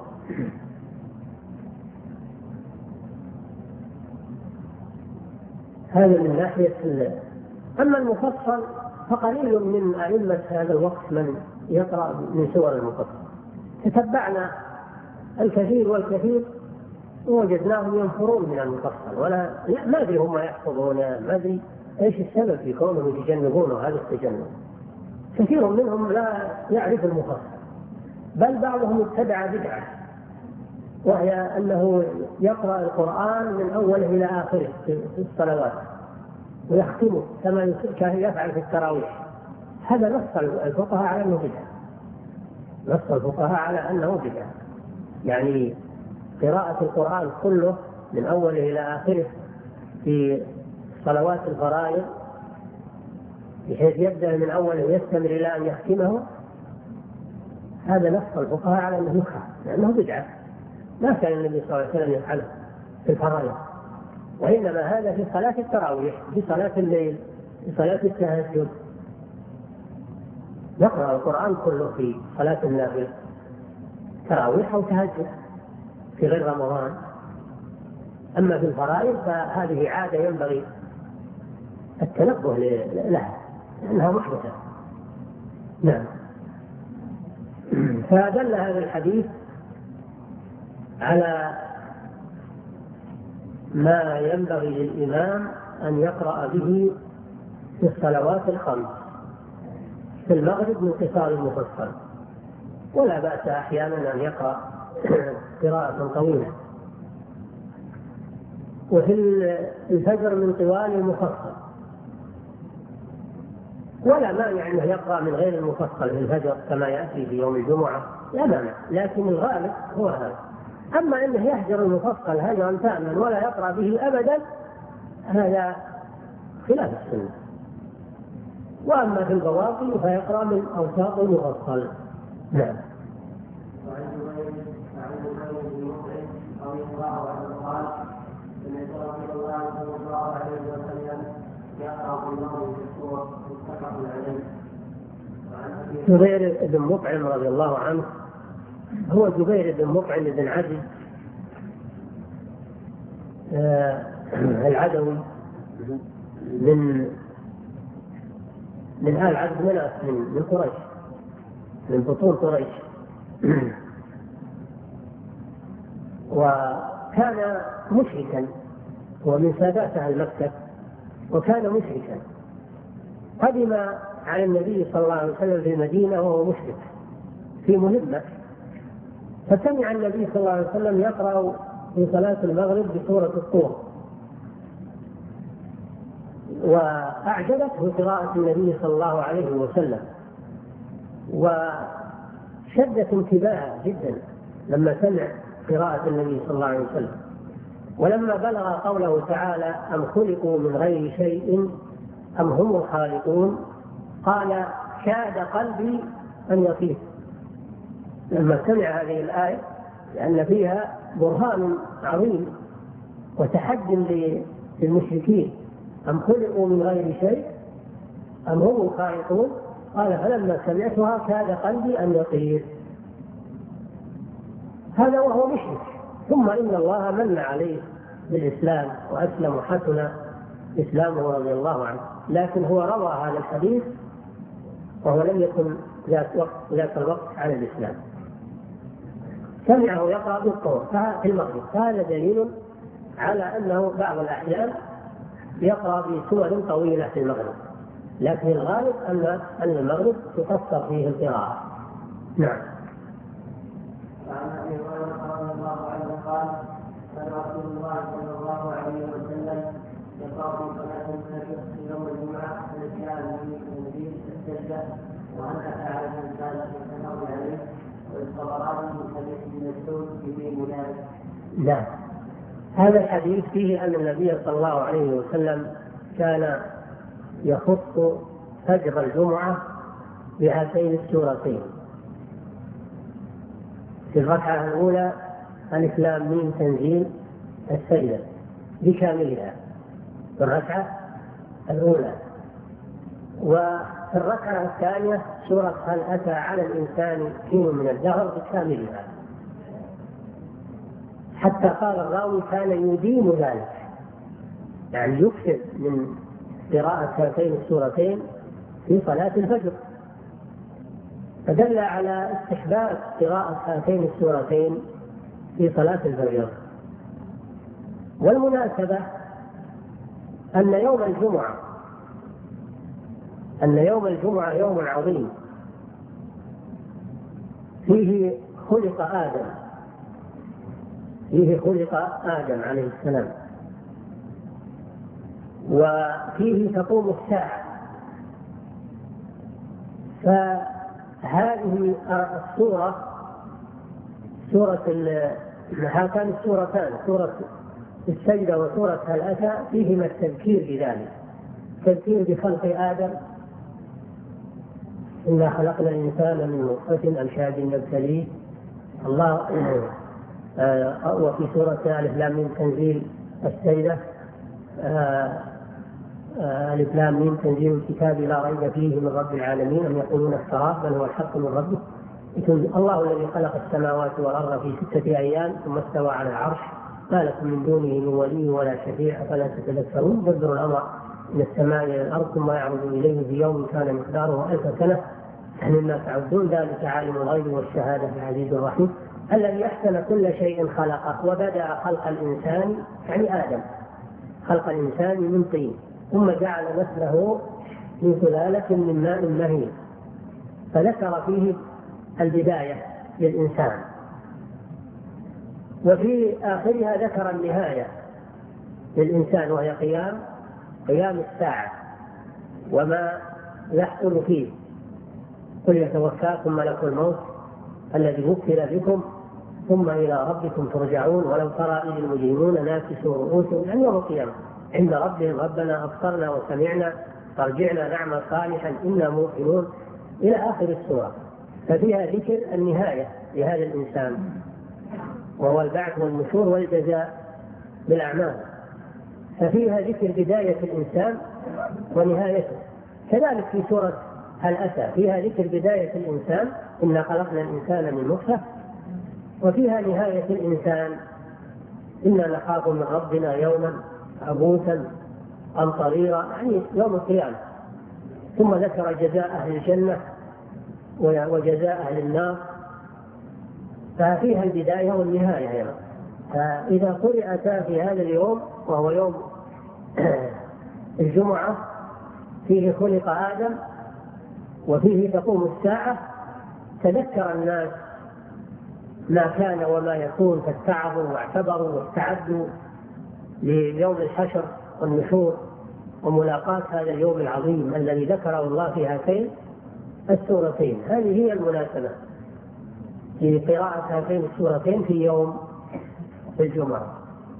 هذا من ناحية. أما المفصل فقليل من أئمة هذا الوقت من يقرأ من سور المفصل. تتبعنا الكثير والكثير ووجدناهم ينفرون من المفصل، ولا ما أدري هم يحفظون، ما أدري إيش السبب في كونهم يتجنبون هذا التجنب. كثير منهم لا يعرف المفصل، بل بعضهم اتبع بدعة، وهي أنه يقرأ القرآن من أوله إلى آخره في الصلوات ويختمه كما كان يفعل في التراويح. هذا نص الفقهاء على أنه بدعة، نص الفقهاء على أنه بدعة، يعني قراءة القرآن كله من أوله إلى آخره في صلوات الفرائض بحيث يبدأ من أوله ويستمر إلى أن يختمه، هذا نص الفقهاء على أنه يكره لأنه بدعة، ما كان النبي صلى الله عليه وسلم يفعله في الفرائض، وإنما هذا في صلاة التراويح، في صلاة الليل، في صلاة التهجد يقرأ القرآن كله في صلاة النافلة، تراويح أو تهجد في غير رمضان. أما في الفرائض فهذه عادة ينبغي التنبه لها لأنها محدثة. نعم. فدل هذا الحديث على ما ينبغي للإمام أن يقرأ به في الصلوات الخمس، في المغرب من قصار المفصل، ولا بأس أحيانا أن يقرأ قراءة طويلة، وفي الفجر من طوال المفصل، ولا مانع أنه يقرأ من غير المفصل في الفجر كما يأتي في يوم الجمعة، لا مانع، لكن الغالب هو هذا. أما أنه يهجر المفصل هجرا تاما ولا يقرأ به أبدا، هذا خلاف السنة. وأما في البواطن فيقرأ من أوساط المفصل. نعم. جبير بن مطعم رضي الله عنه هو جبير بن مطعم بن عدي آه العدوي من من آل عبد مناف من من قريش، من بطون قريش. وكان مشركا، ومن سادات أهل مكة، وكان مشركا. قدم على النبي صلى الله عليه وسلم في المدينة وهو مشرك في مهمة، فسمع النبي صلى الله عليه وسلم يقرأ في صلاة المغرب بسورة الطور، وأعجبته قراءة النبي صلى الله عليه وسلم، وشدت انتباهه جدا لما سمع قراءة النبي صلى الله عليه وسلم. ولما بلغ قوله تعالى أم خلقوا من غير شيء أم هم الخالقون، قال كاد قلبي أن يطير. لما سمع هذه الآية لأن فيها برهان عظيم وتحدي للمشركين، أم خلقوا من غير شيء أم هم الخالقون، قال فلما سمعتها كاد قلبي أن يطير. هذا وهو مشرك، ثم إن الله من عليه بالإسلام وأسلم وحسن إسلامه رضي الله عنه، لكن هو روى هذا الحديث وهو لم يكن ذات وقت ذات الوقت على الإسلام، سمعه يقرأ بالطور في المغرب، فهذا دليل على أنه بعض الأحيان يقرأ بسور طويلة في المغرب، لكن الغالب أن المغرب تقصر فيه القراءة. نعم. وعن ابي هريره رضي الله عنه قال كان رسول الله صلى الله عليه وسلم يقرأ في صلاة الفجر في يوم الجمعة الاشياء النبي السجدة وان اتى على الانسان في التناول عليه والصبرات من لا، هذا الحديث فيه أن النبي صلى الله عليه وسلم كان يخص فجر الجمعة بهاتين السورتين. في الركعة الأولى ألف لام ميم تنزيل السجدة بكاملها في الركعة الأولى، وفي الركعة الثانية سورة هل أتى على الإنسان حين من الدهر بكاملها، حتى قال الراوي كان يديم ذلك، يعني يكثر من قراءة هاتين السورتين في صلاة الفجر، فدل على استحباب قراءة هاتين السورتين في صلاة الفجر. والمناسبة أن يوم الجمعة أن يوم الجمعة يوم عظيم فيه خلق آدم فيه خلق آدم عليه السلام، وفيه تقوم الساعة. فهذه السورة سورة هاتان السورتان سورة السجدة وسورة هل أتى فيهما التذكير بذلك، تذكير بخلق آدم، إنا خلقنا الإنسان من نطفة أمشاج نبتليه الله، آه وفي سورة ألف لام ميم تنزيل السجدة آه آه ألف لام ميم تنزيل الكتاب لا ريب فيه من رب العالمين أم يقولون افتراه بل هو الحق من ربه، الله الذي خلق السماوات والأرض في ستة أيام ثم استوى على العرش ما لكم من دونه من ولي ولا شفيع أفلا تتذكرون، يدبر الأمر من السماء إلى الأرض ثم يعرض إليه في يوم كان مقداره ألف سنة مما تعدون، ذلك عالم الغيب والشهادة العزيز الرحيم الذي أحسن كل شيء خلقه وبدأ خلق الإنسان يعني آدم خلق الإنسان من طين ثم جعل نسله من سلالة من ماء مهين، فذكر فيه البداية للإنسان، وفي آخرها ذكر النهاية للإنسان وهي قيام قيام الساعة وما يحصل فيه، قل يتوفاكم ملك الموت الذي وكل بكم ثم إلى ربكم ترجعون ولو ترى إذ المجرمون ناكسوا رؤوسهم يعني يوم القيامة عند ربهم ربنا أبصرنا وسمعنا فارجعنا نعمل صالحا إنا موقنون إلى آخر السورة. ففيها ذكر النهاية لهذا الإنسان وهو البعث والنشور والجزاء بالأعمال، ففيها ذكر بداية الإنسان ونهايته. كذلك في سورة هل أتى فيها ذكر بداية الإنسان إنا خلقنا الإنسان من نطفة، وفيها نهاية الإنسان إنا نخاف من ربنا يوما عبوسا قمطريرا يعني يوم القيامة، ثم ذكر جزاء أهل الجنة وجزاء أهل النار، ففيها البداية والنهاية هنا. فإذا قرأتا في هذا اليوم وهو يوم الجمعة فيه خلق آدم وفيه تقوم الساعة تذكر الناس ما كان وما يكون فاتعظوا واعتبروا واستعدوا ليوم الحشر والنشور وملاقاة هذا اليوم العظيم الذي ذكره الله في هاتين السورتين. هذه هي المناسبة لقراءة هاتين السورتين في يوم الجمعة.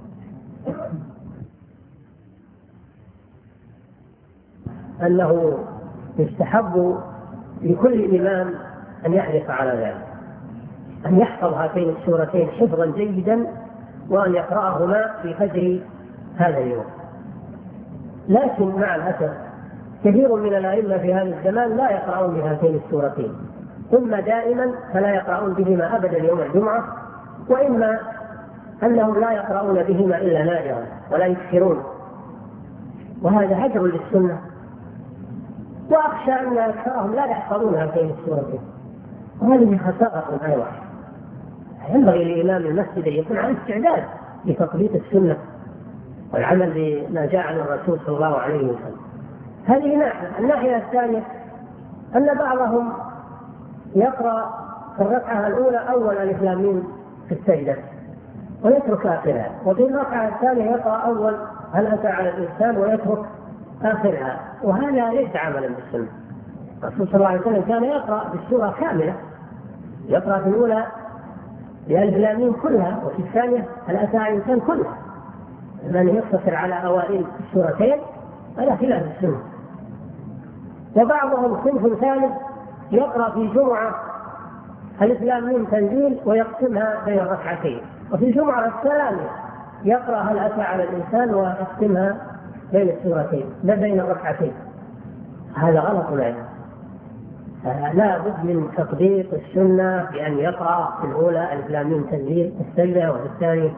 أنه يستحب لكل إمام أن يحرص على ذلك، أن يحفظ هاتين السورتين حفظا جيدا وأن يقرأهما في فجر هذا اليوم. لكن مع الأسف كثير من الأئمة في هذا الزمان لا يقرؤون بهاتين السورتين، إما دائما فلا يقرؤون بهما أبدا يوم الجمعة، وإما أنهم لا يقرؤون بهما إلا نادرا ولا يكثرون، وهذا هجر للسنة. وأخشى أن أكثرهم لا يحفظون هاتين السورتين، وهذه خسارة أيضا. ينبغي لإمام المسجد أن يكون على استعداد لتطبيق السنة والعمل بما جاء عن الرسول صلى الله عليه وسلم. هذه ناحية. الناحية الثانية أن بعضهم يقرأ في الركعة الأولى أول ألف لام ميم في السجدة ويترك آخرها، وفي الركعة الثانية يقرأ أول هل أتى على الإنسان ويترك آخرها، وهذا ليس عملا بالسنة. الرسول صلى الله عليه وسلم كان يقرأ بالسورة كاملة، يقرأ في الأولى لألف لام ميم كلها، وفي الثانية هل أتى على الإنسان كلها. من يقتصر على أوائل السورتين فلا خلاف السنة. وبعضهم صنف ثالث يقرأ في جمعة ألف لام ميم تنزيل ويقسمها بين الركعتين، وفي الجمعة الثانية يقرأ هل أتى على الإنسان ويقسمها بين السورتين لا بين الركعتين. هذا غلط معنا. لا بد من تطبيق السنة بأن يقرأ في الأولى ألف لام ميم تنزيل السجدة، وفي الثانية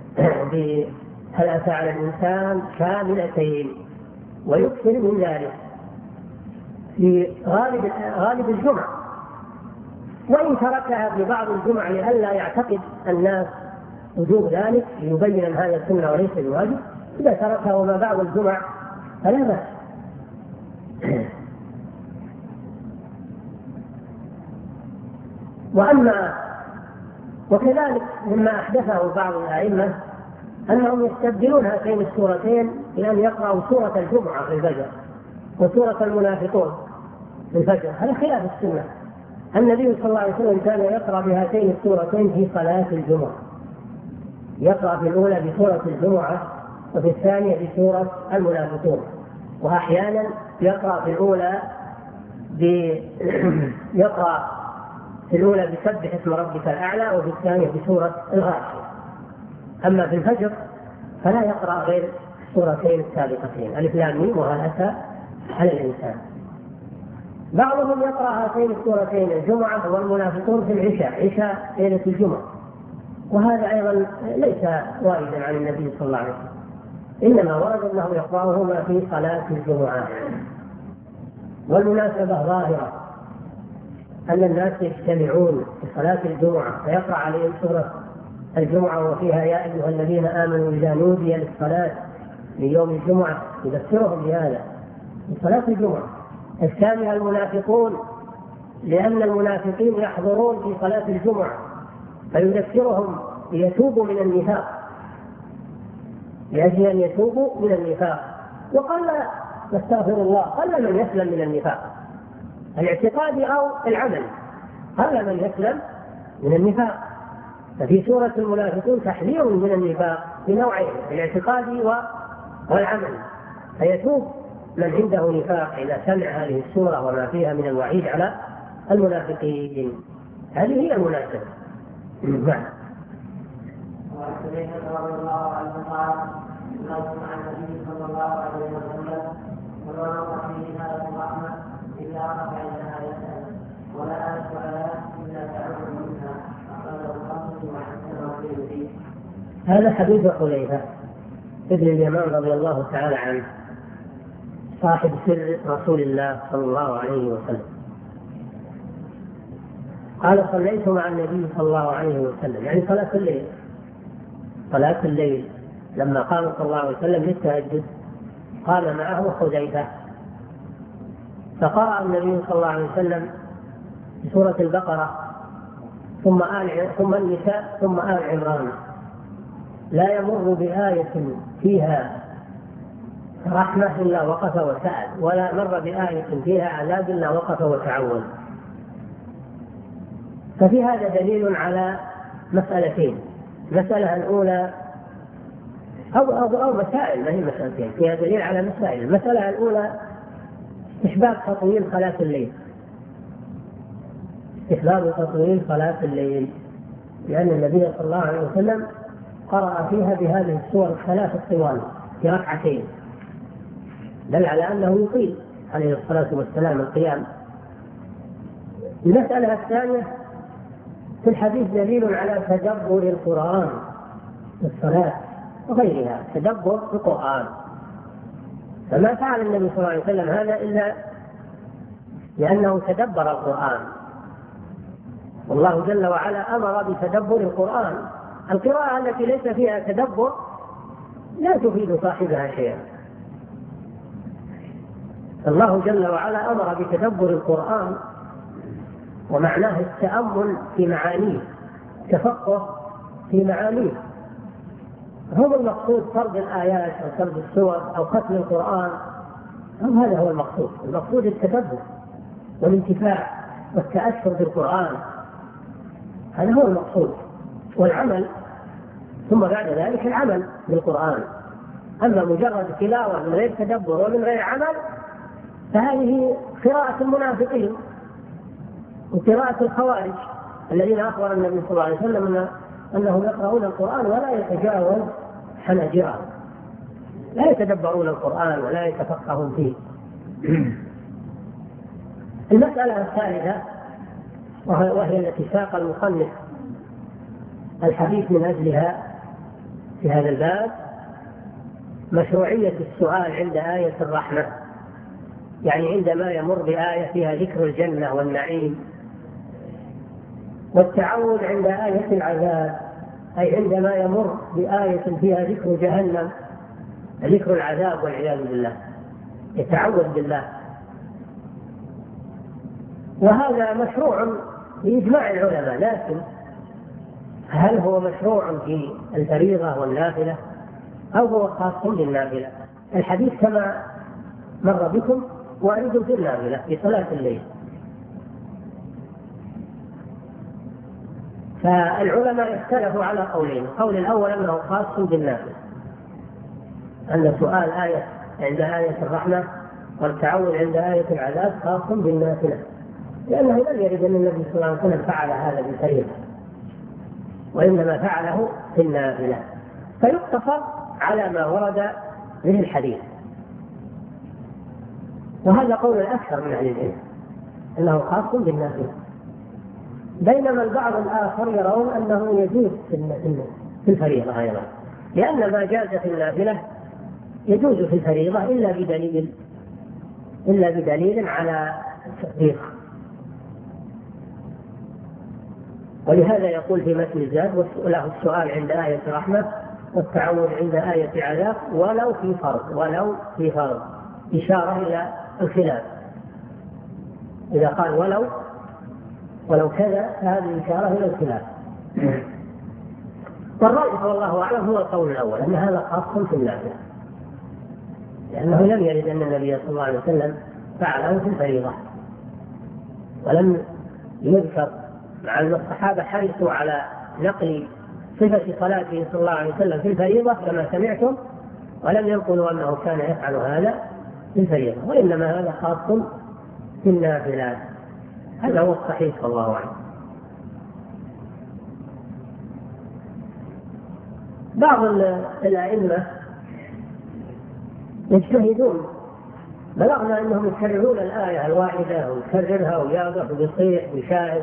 هل أتى على الإنسان كاملتين، ويكثر من ذلك في غالب غالب الجمعة. وإن تركها في بعض الجمع لئلا يعتقد الناس وجوب ذلك ليبين أن هذا سنة وليس بواجب، إذا تركها وما بعض الجمع فلا بأس. وأما وكذلك مما أحدثه بعض الأئمة أنهم يستبدلون هاتين السورتين بأن يقرأوا سورة الجمعة في الفجر وسورة المنافقون في الفجر. هذا خلاف السنة. النبي صلى الله عليه وسلم كان يقرأ بهاتين السورتين في صلاة الجمعة، يقرأ في الأولى بسورة الجمعة وفي الثانية بسورة المنافقون، وأحيانا يقرأ في الأولى ب... يقرأ في الأولى بسبح اسم ربك الأعلى وفي الثانية بسورة الغاشية. أما في الفجر فلا يقرأ غير السورتين السابقتين ألف لام ميم وهل أتى على الإنسان. بعضهم يقرأ هاتين السورتين الجمعة والمنافقون في العشاء، عشاء ليلة الجمعة، وهذا أيضا ليس واردا عن النبي صلى الله عليه وسلم، إنما ورد أنه يقرأهما في صلاة الجمعة. والمناسبة ظاهرة أن الناس يجتمعون في صلاة الجمعة فيقرأ عليهم سورة الجمعة وفيها يا أيها الذين آمنوا إذا نودي للصلاة من يوم الجمعة، يذكرهم بهذا في صلاة الجمعة. الثانية المنافقون، لأن المنافقين يحضرون في صلاة الجمعة فيذكرهم ليتوبوا من النفاق، لأجل أن يتوبوا من النفاق. وقال نستغفر الله، قال من يسلم من النفاق الاعتقادي أو العمل، قال من يسلم من النفاق. ففي سورة المنافقون تحذير من النفاق بنوعين، الاعتقادي والعمل، فيتوب من عنده نفاق إذا سمع هذه السورة وما فيها من الوعيد على المنافقين. هذه هي المناسبة. نعم. وعن حذيفة رضي الله عنه قال: نص عن النبي صلى الله عليه وسلم: وما نص فيه هذا الرحمة إلا رفع الآية ولا آية آيات إلا تعود منها. أخرجه الخمسة وحسنه الترمذي. هذا حديث حذيفة ابن اليمان رضي الله تعالى عنه، صاحب سر رسول الله صلى الله عليه وسلم، قال: صليت مع النبي صلى الله عليه وسلم، يعني صلاة الليل، صلاة الليل لما قام صلى الله عليه وسلم للتهجد قام معه حذيفة، فقرأ النبي صلى الله عليه وسلم بسورة البقرة ثم آل ثم النساء ثم آل عمران، لا يمر بآية فيها رحمة إلا وقف وسأل، ولا مر بآية فيها عذاب إلا وقف وتعوذ. ففي هذا دليل على مسألتين: المسألة الأولى أو, أو, أو مسائل، ما هي مسألتين، فيها دليل على مسائل. المسألة الأولى استحباب تطويل صلاة الليل، استحباب تطويل صلاة الليل، لأن النبي صلى الله عليه وسلم قرأ فيها بهذه السور الثلاث الطوال في ركعتين، دل على أنه يطيل عليه الصلاة والسلام القيام. المسألة الثانية: في الحديث دليل على تدبر القرآن في الصلاة وغيرها، تدبر القرآن، فما فعل النبي صلى الله عليه وسلم هذا إلا لأنه تدبر القرآن، والله جل وعلا أمر بتدبر القرآن. القراءة التي ليس فيها تدبر لا تفيد صاحبها شيئا. الله جل وعلا أمر بتدبر القرآن، ومعناه التأمل في معانيه، تفقه في معانيه. هو المقصود فرض الآيات أو فرض السور أو ختم القرآن، أو هذا هو المقصود. المقصود التدبر والانتفاع والتأثر بالقرآن، هذا هو المقصود. والعمل، ثم بعد ذلك العمل بالقرآن. أما مجرد تلاوة من غير تدبر ومن غير عمل فهذه قراءة المنافقين وقراءة الخوارج الذين أخبر النبي صلى الله عليه وسلم أنهم يقرؤون القرآن ولا يتجاوز حناجرهم، لا يتدبرون القرآن ولا يتفقهون فيه. المسألة الثالثة وهي التي ساق المصنف الحديث من أجلها في هذا الباب مشروعية السؤال عند آية الرحمة، يعني عندما يمر بآية فيها ذكر الجنة والنعيم، والتعوذ عند آية العذاب، أي عندما يمر بآية فيها ذكر جهنم، ذكر العذاب والعياذ بالله، يتعوذ بالله. وهذا مشروع بإجماع العلماء، لكن هل هو مشروع في الفريضة والنافلة أو هو خاص بالنافلة؟ الحديث كما مر بكم وارد في النافلة في صلاة الليل. فالعلماء اختلفوا على قولين: القول الأول أنه خاص بالنافلة، أن سؤال آية عند آية الرحمة والتعوذ عند آية العذاب خاص بالنافلة، لأنه لم يرد أن النبي صلى الله عليه وسلم فعل هذا بالفريضة، وإنما فعله في النافلة، فيقتصر على ما ورد به الحديث. وهذا قول الأكثر من أهل العلم أنه خاص بالنافلة، بينما البعض الآخر يرون أنه يجوز في الفريضة أيضا، لأن ما جاز في النافلة يجوز في الفريضة إلا بدليل إلا بدليل على التطبيق. ولهذا يقول في متن الزاد: وله السؤال عند آية رحمة والتعوذ عند آية عذاب ولو في فرض، ولو في فرض، إشارة إلى الخلاف. إذا قال ولو ولو كذا فهذه إشارة إلى الخلاف. والراجح والله أعلم هو القول الأول، أن هذا خاص في النافلة، لأنه لم يرد أن النبي صلى الله عليه وسلم فعله في الفريضة، ولم يذكر، مع أن الصحابة حرصوا على نقل صفة صلاته صلى الله عليه وسلم في الفريضة كما سمعتم، ولم ينقلوا أنه كان يفعل هذا في الفريضة، وإنما هذا خاص في النافلات. هذا هو الصحيح والله أعلم. بعض الأئمة يجتهدون، بلغنا أنهم يكررون الآية الواحدة ويكررها ويقف ويصيح ويشاهد،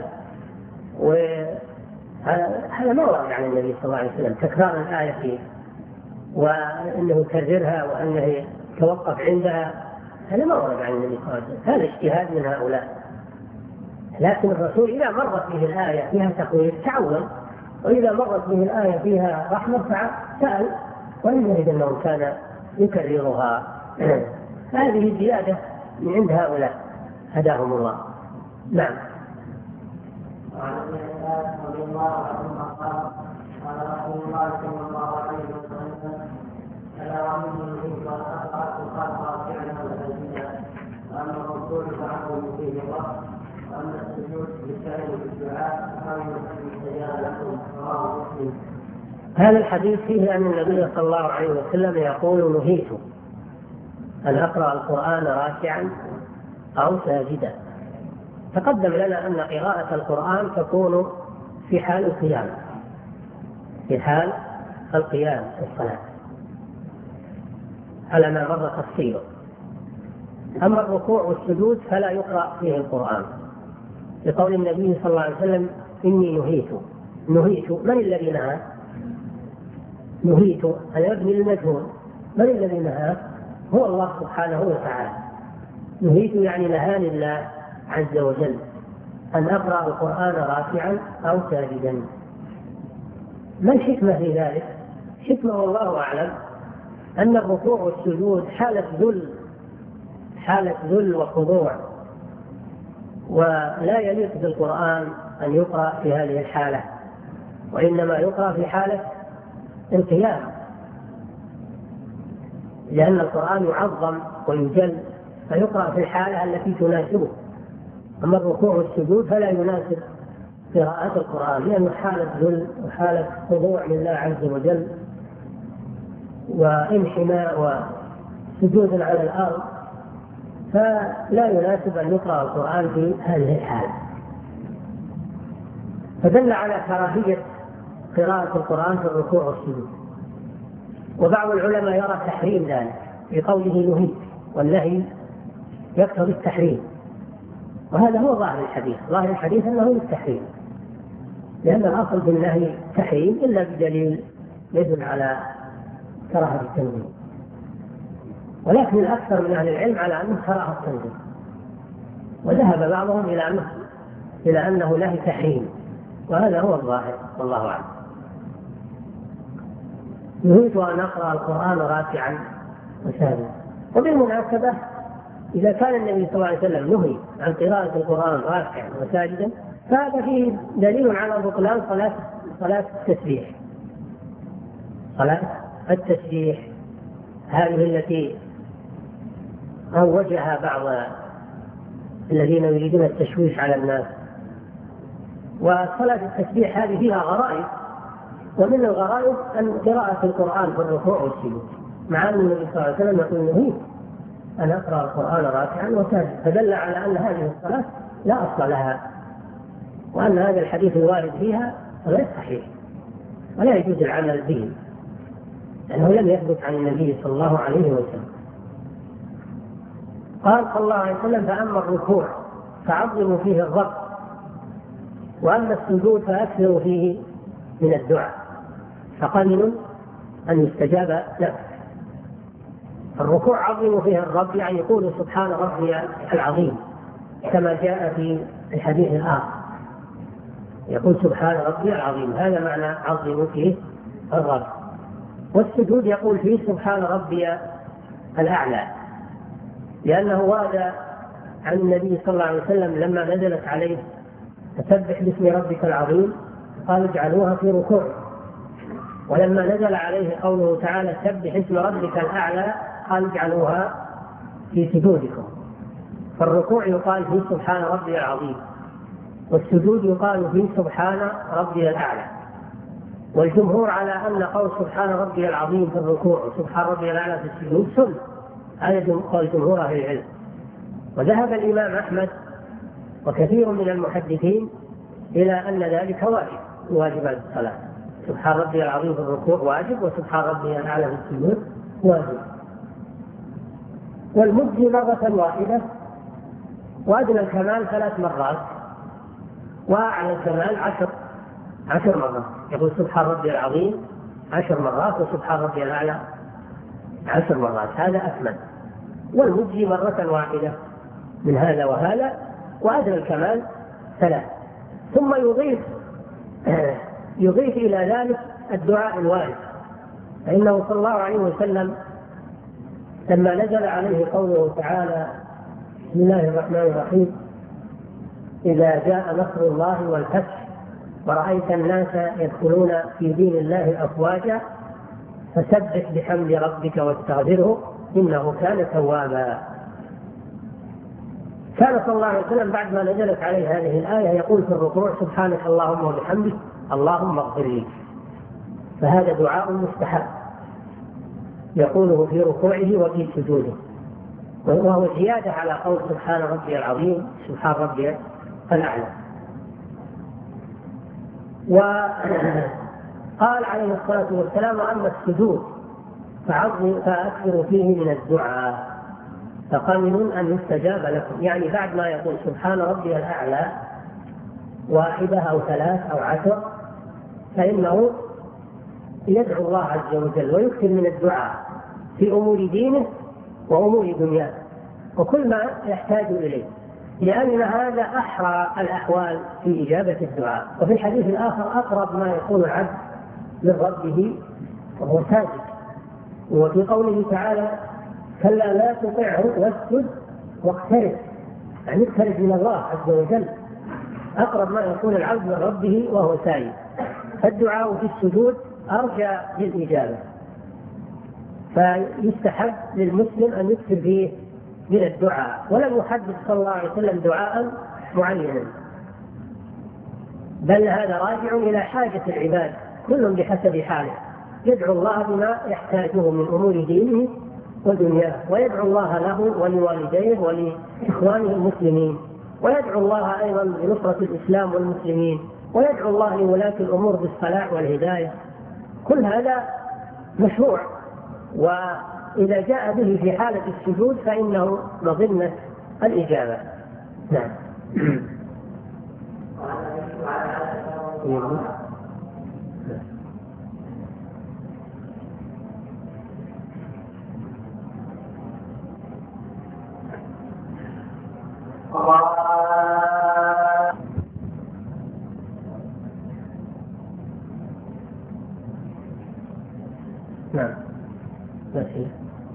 وهذا ما ورد عن النبي صلى الله عليه وسلم تكرار الآية فيه، وأنه يكررها وأنه يتوقف عندها، هذا ما ورد عن النبي صلى الله عليه وسلم، هذا اجتهاد من هؤلاء. لكن الرسول إذا مرت به الآية فيها تقويم تعود، وإذا مرت به الآية فيها رحمة سأل، ولم يرد أنه كان يكررها. هذه زيادة من عند هؤلاء هداهم الله. نعم. وعن ابن عباس رضي الله عنهما قال: قال رسول الله صلى الله عليه وسلم: ألا وإني نهيت أن أقرأ القرآن راكعا وساجدا، وأما الركوع فعنه فيه الرفع، وأما السجود بالسعي بالدعاء فقالوا استجاب لكم. رواه مسلم. هذا الحديث فيه أن النبي صلى الله عليه وسلم يقول: نهيت أن أقرأ القرآن راكعا أو ساجدا. تقدم لنا أن قراءة القرآن تكون في حال القيام، في حال القيام في الصلاة على ما مر تفصيله. أما الركوع والسجود فلا يقرأ فيه القرآن، لقول النبي صلى الله عليه وسلم: إني نهيت. نهيت، من الذي نهى؟ نهيت أن يبني المجهول، من الذي نهى؟ هو الله سبحانه وتعالى. نهيت يعني نهاني الله عز وجل أن أقرأ القرآن راكعا أو ساجدا. ما الحكمة في ذلك؟ حكمة والله أعلم أن الركوع والسجود حالة ذل، حالة ذل وخضوع، ولا يليق بالقرآن أن يقرأ في هذه الحالة، وإنما يقرأ في حالة القيام، لأن القرآن يعظم ويجل، فيقرأ في الحالة التي تناسبه. أما الركوع والسجود فلا يناسب قراءة القرآن، لأنه حالة ذل وحالة خضوع لله عز وجل وانحناء وسجود على الأرض، فلا يناسب أن يقرأ القرآن في هذه الحالة. فدل على كراهية قراءة القرآن في الركوع والسجود. وبعض العلماء يرى تحريم ذلك بقوله نهي، والنهي يقتضي التحريم، وهذا هو ظاهر الحديث. ظاهر الحديث أنه للتحريم، لأن الأصل في النهي تحريم إلا بدليل يدل على كراهة التنزيل، ولكن الأكثر من أهل العلم على أنه كراهة التنزيل، وذهب بعضهم إلى أنه إلى أنه نهي تحريم، وهذا هو الظاهر والله أعلم. نهيت أن أقرأ القرآن راكعا وساجدا. وبالمناسبة إذا كان النبي صلى الله عليه وسلم نهي عن قراءة القرآن راكعا وساجدا، فهذا فيه دليل على بطلان صلاة صلاة التسبيح. صلاة التسبيح هذه التي روجها بعض الذين يريدون التشويش على الناس. وصلاة التسبيح هذه فيها غرائب، ومن الغرائب أن قراءة القرآن في الركوع والسجود، مع أن النبي صلى الله عليه وسلم يقول نهيت أن أقرأ القرآن راكعا وساجدا، فدل على أن هذه الصلاة لا أصل لها، وأن هذا الحديث الوارد فيها غير صحيح ولا يجوز العمل به، لأنه لم يثبت عن النبي صلى الله عليه وسلم. قال صلى الله عليه وسلم: فأما الركوع فعظموا فيه الرب، وأما السجود فأكثروا فيه من الدعاء، فقليل أن يستجاب له. الركوع عظموا فيه الرب، يعني يقول سبحان ربي العظيم، كما جاء في الحديث الآخر يقول سبحان ربي العظيم، هذا معنى عظموا فيه الرب. والسجود يقول فيه سبحان ربي الأعلى، لأنه ورد عن النبي صلى الله عليه وسلم لما نزلت عليه فسبح باسم ربك العظيم قال اجعلوها في ركوع، ولما نزل عليه قوله تعالى سبح اسم ربك الأعلى قال اجعلوها في سجودكم. فالركوع يقال فيه سبحان ربي العظيم، والسجود يقال فيه سبحان ربي الأعلى. والجمهور على أن قول سبحان ربي العظيم في الركوع وسبحان ربي الأعلى في السجود سنة، هذا قول جمهور أهل العلم. وذهب الإمام أحمد وكثير من المحدثين إلى أن ذلك واجب، واجبات الصلاة، سبحان ربي العظيم في الركوع واجب، وسبحان ربي الأعلى في السجود واجب. والمجزي مرة واحدة، وأدنى الكمال ثلاث مرات، وأعلى الكمال عشر عشر مرات. يقول سبحان ربي العظيم عشر مرات وسبحان ربي الأعلى عشر مرات، هذا أكمل. والمجزي مرة واحدة من هذا وهذا، وأدنى الكمال ثلاث. ثم يضيف يضيف إلى ذلك الدعاء الوارد، فإنه صلى الله عليه وسلم لما نزل عليه قوله تعالى بسم الله الرحمن الرحيم إذا جاء نصر الله والفتح ورأيت الناس يدخلون في دين الله أفواجا فسبح بحمد ربك واستغفره إنه كان توابا. كان صلى الله عليه وسلم بعد ما نزلت عليه هذه الآية يقول في الركوع سبحانك اللهم وبحمدك اللهم اغفر لي، فهذا دعاء مستحب يقوله في ركوعه وفي سجوده، وهو زيادة على قول سبحان ربي العظيم سبحان ربي الأعلى. وقال عليه الصلاة والسلام أما السجود فأكثروا فيه من الدعاء فقليل أن يستجاب لكم، يعني بعد ما يقول سبحان ربي الأعلى واحدة أو ثلاث أو عشر فإنه يدعو الله عز وجل ويكثر من الدعاء في أمور دينه وأمور دنياه وكل ما يحتاج إليه، لأن هذا أحرى الأحوال في إجابة الدعاء. وفي الحديث الآخر أقرب ما يكون العبد من ربه وهو ساجد، وفي قوله تعالى كلا لا تطعه واسجد واقترب، يعني اقترب من الله عز وجل، أقرب ما يكون العبد من ربه وهو ساجد. فالدعاء في السجود أرجى للإجابة، فيستحب للمسلم أن يكثر فيه من الدعاء، ولم يحدد صلى الله عليه وسلم دعاء معينا، بل هذا راجع إلى حاجة العباد، كل بحسب حاله، يدعو الله بما يحتاجه من أمور دينه ودنياه، ويدعو الله له ولوالديه ولإخوانه المسلمين، ويدعو الله أيضا بنصرة الإسلام والمسلمين، ويدعو الله لولاة الأمور بالصلاح والهداية. كل هذا مشروع، وإذا جاء به في حالة السجود فإنه مظنة الإجابة. نعم. نعم. ماشي.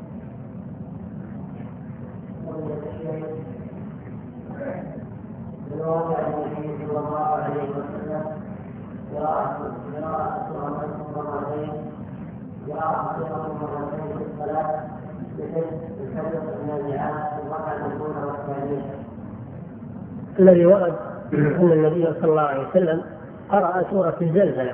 قراءة النبي صلى الله عليه وسلم، قراءة سورة مرتين، قراءة سورة مرتين في الصلاة بحيث الحدث من النعاس والركعة الأولى والثانية. الذي ورد أن النبي صلى الله عليه وسلم قرأ سورة الزلزلة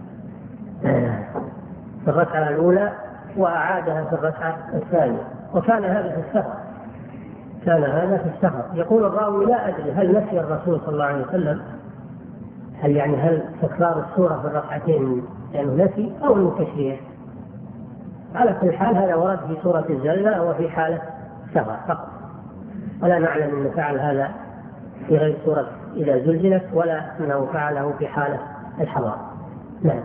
في الركعة الأولى وأعادها في الركعة الثانية، وكان هذا في السفر. كان هذا في السفر. يقول الراوي: لا أدري هل نسي الرسول صلى الله عليه وسلم، هل يعني هل تكرار السورة في الركعتين يعني نسي أو التشريع. على كل حال هذا ورد في سورة الزلزلة وفي حالة سفر فقط، ولا نعلم أنه فعل هذا في غير سورة إذا زلزلت، ولا أنه فعله في حالة الحضار. نعم.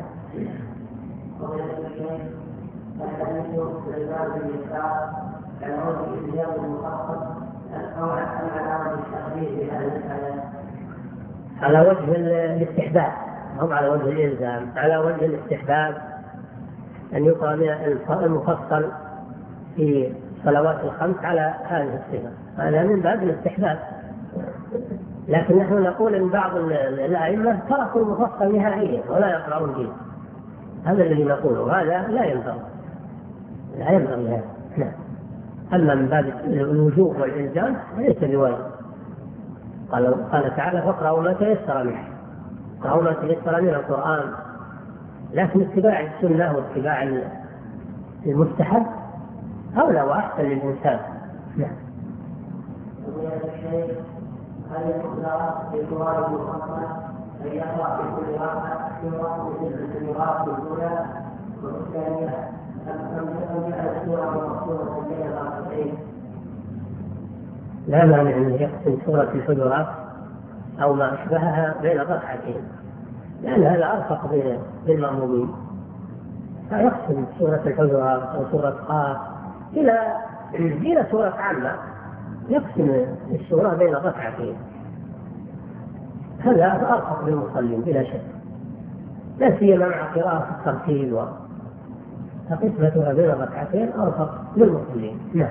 على وجه الاستحباب، هم على وجه الإلزام، على وجه الاستحباب أن يقرأ المفصل في صلوات الخمس على هذه الصفة، هذا من باب الاستحباب. لكن نحن نقول ان بعض الائمه تركوا المفصل نهائيا ولا يقرؤون فيه، هذا الذي نقوله، هذا لا ينبغي لا ينبغي هذا. نعم. اما من باب الوجوب والالزام ليس بواجب. قال قال تعالى: فاقرأوا ما تيسر منه، اقرأوا ما تيسر من القرآن. لكن اتباع السنه واتباع المستحب أولى وأحسن للإنسان. نعم. هل يقرأ في القرآن المفصل أن يقرأ في كل ركعة سورة مثل القراءة الأولى والثانية، أم جعل السورة مقصورة بين الركعتين؟ لا مانع أن يقسم سورة الحجرات أو ما أشبهها بين الركعتين، لأن هذا أرفق بالمأمومين، فيقسم سورة الحجرات أو سورة قاف إلى إلى سورة عامة، يقسم السورة بين الركعتين، هذا أرفق للمصلين بلا شك، لا سيما مع قراءة الترتيل، فقسمتها بين الركعتين أرفق للمصلين. نعم.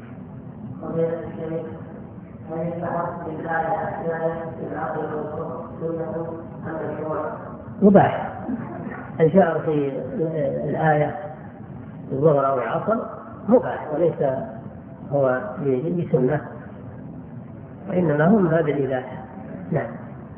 مباح إن جاء في الآية الظهر أو العصر مباح، وليس هو بسنة، وإنما هم هذا الإباحة. نعم.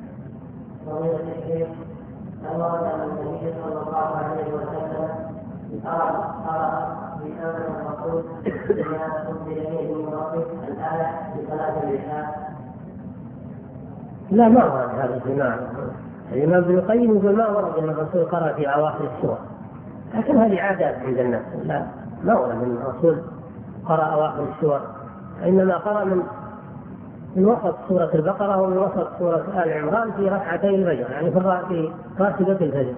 أمر النبي صلى الله عليه وسلم أرى أرى بأمر الرسول بما أنزل إليه من ربه الآية بصلاة العشاء. لا، ما ورد هذا في معنى. الإمام ابن القيم يقول ما ورد أن الرسول قرأ في أواخر السور، لكن هذه عادات عند الناس. لا، ما ورد أن الرسول قرأ أواخر السور، إنما قرأ من من وسط سورة البقرة ومن وسط سورة آل عمران في ركعتي الفجر، يعني في راتبة الفجر،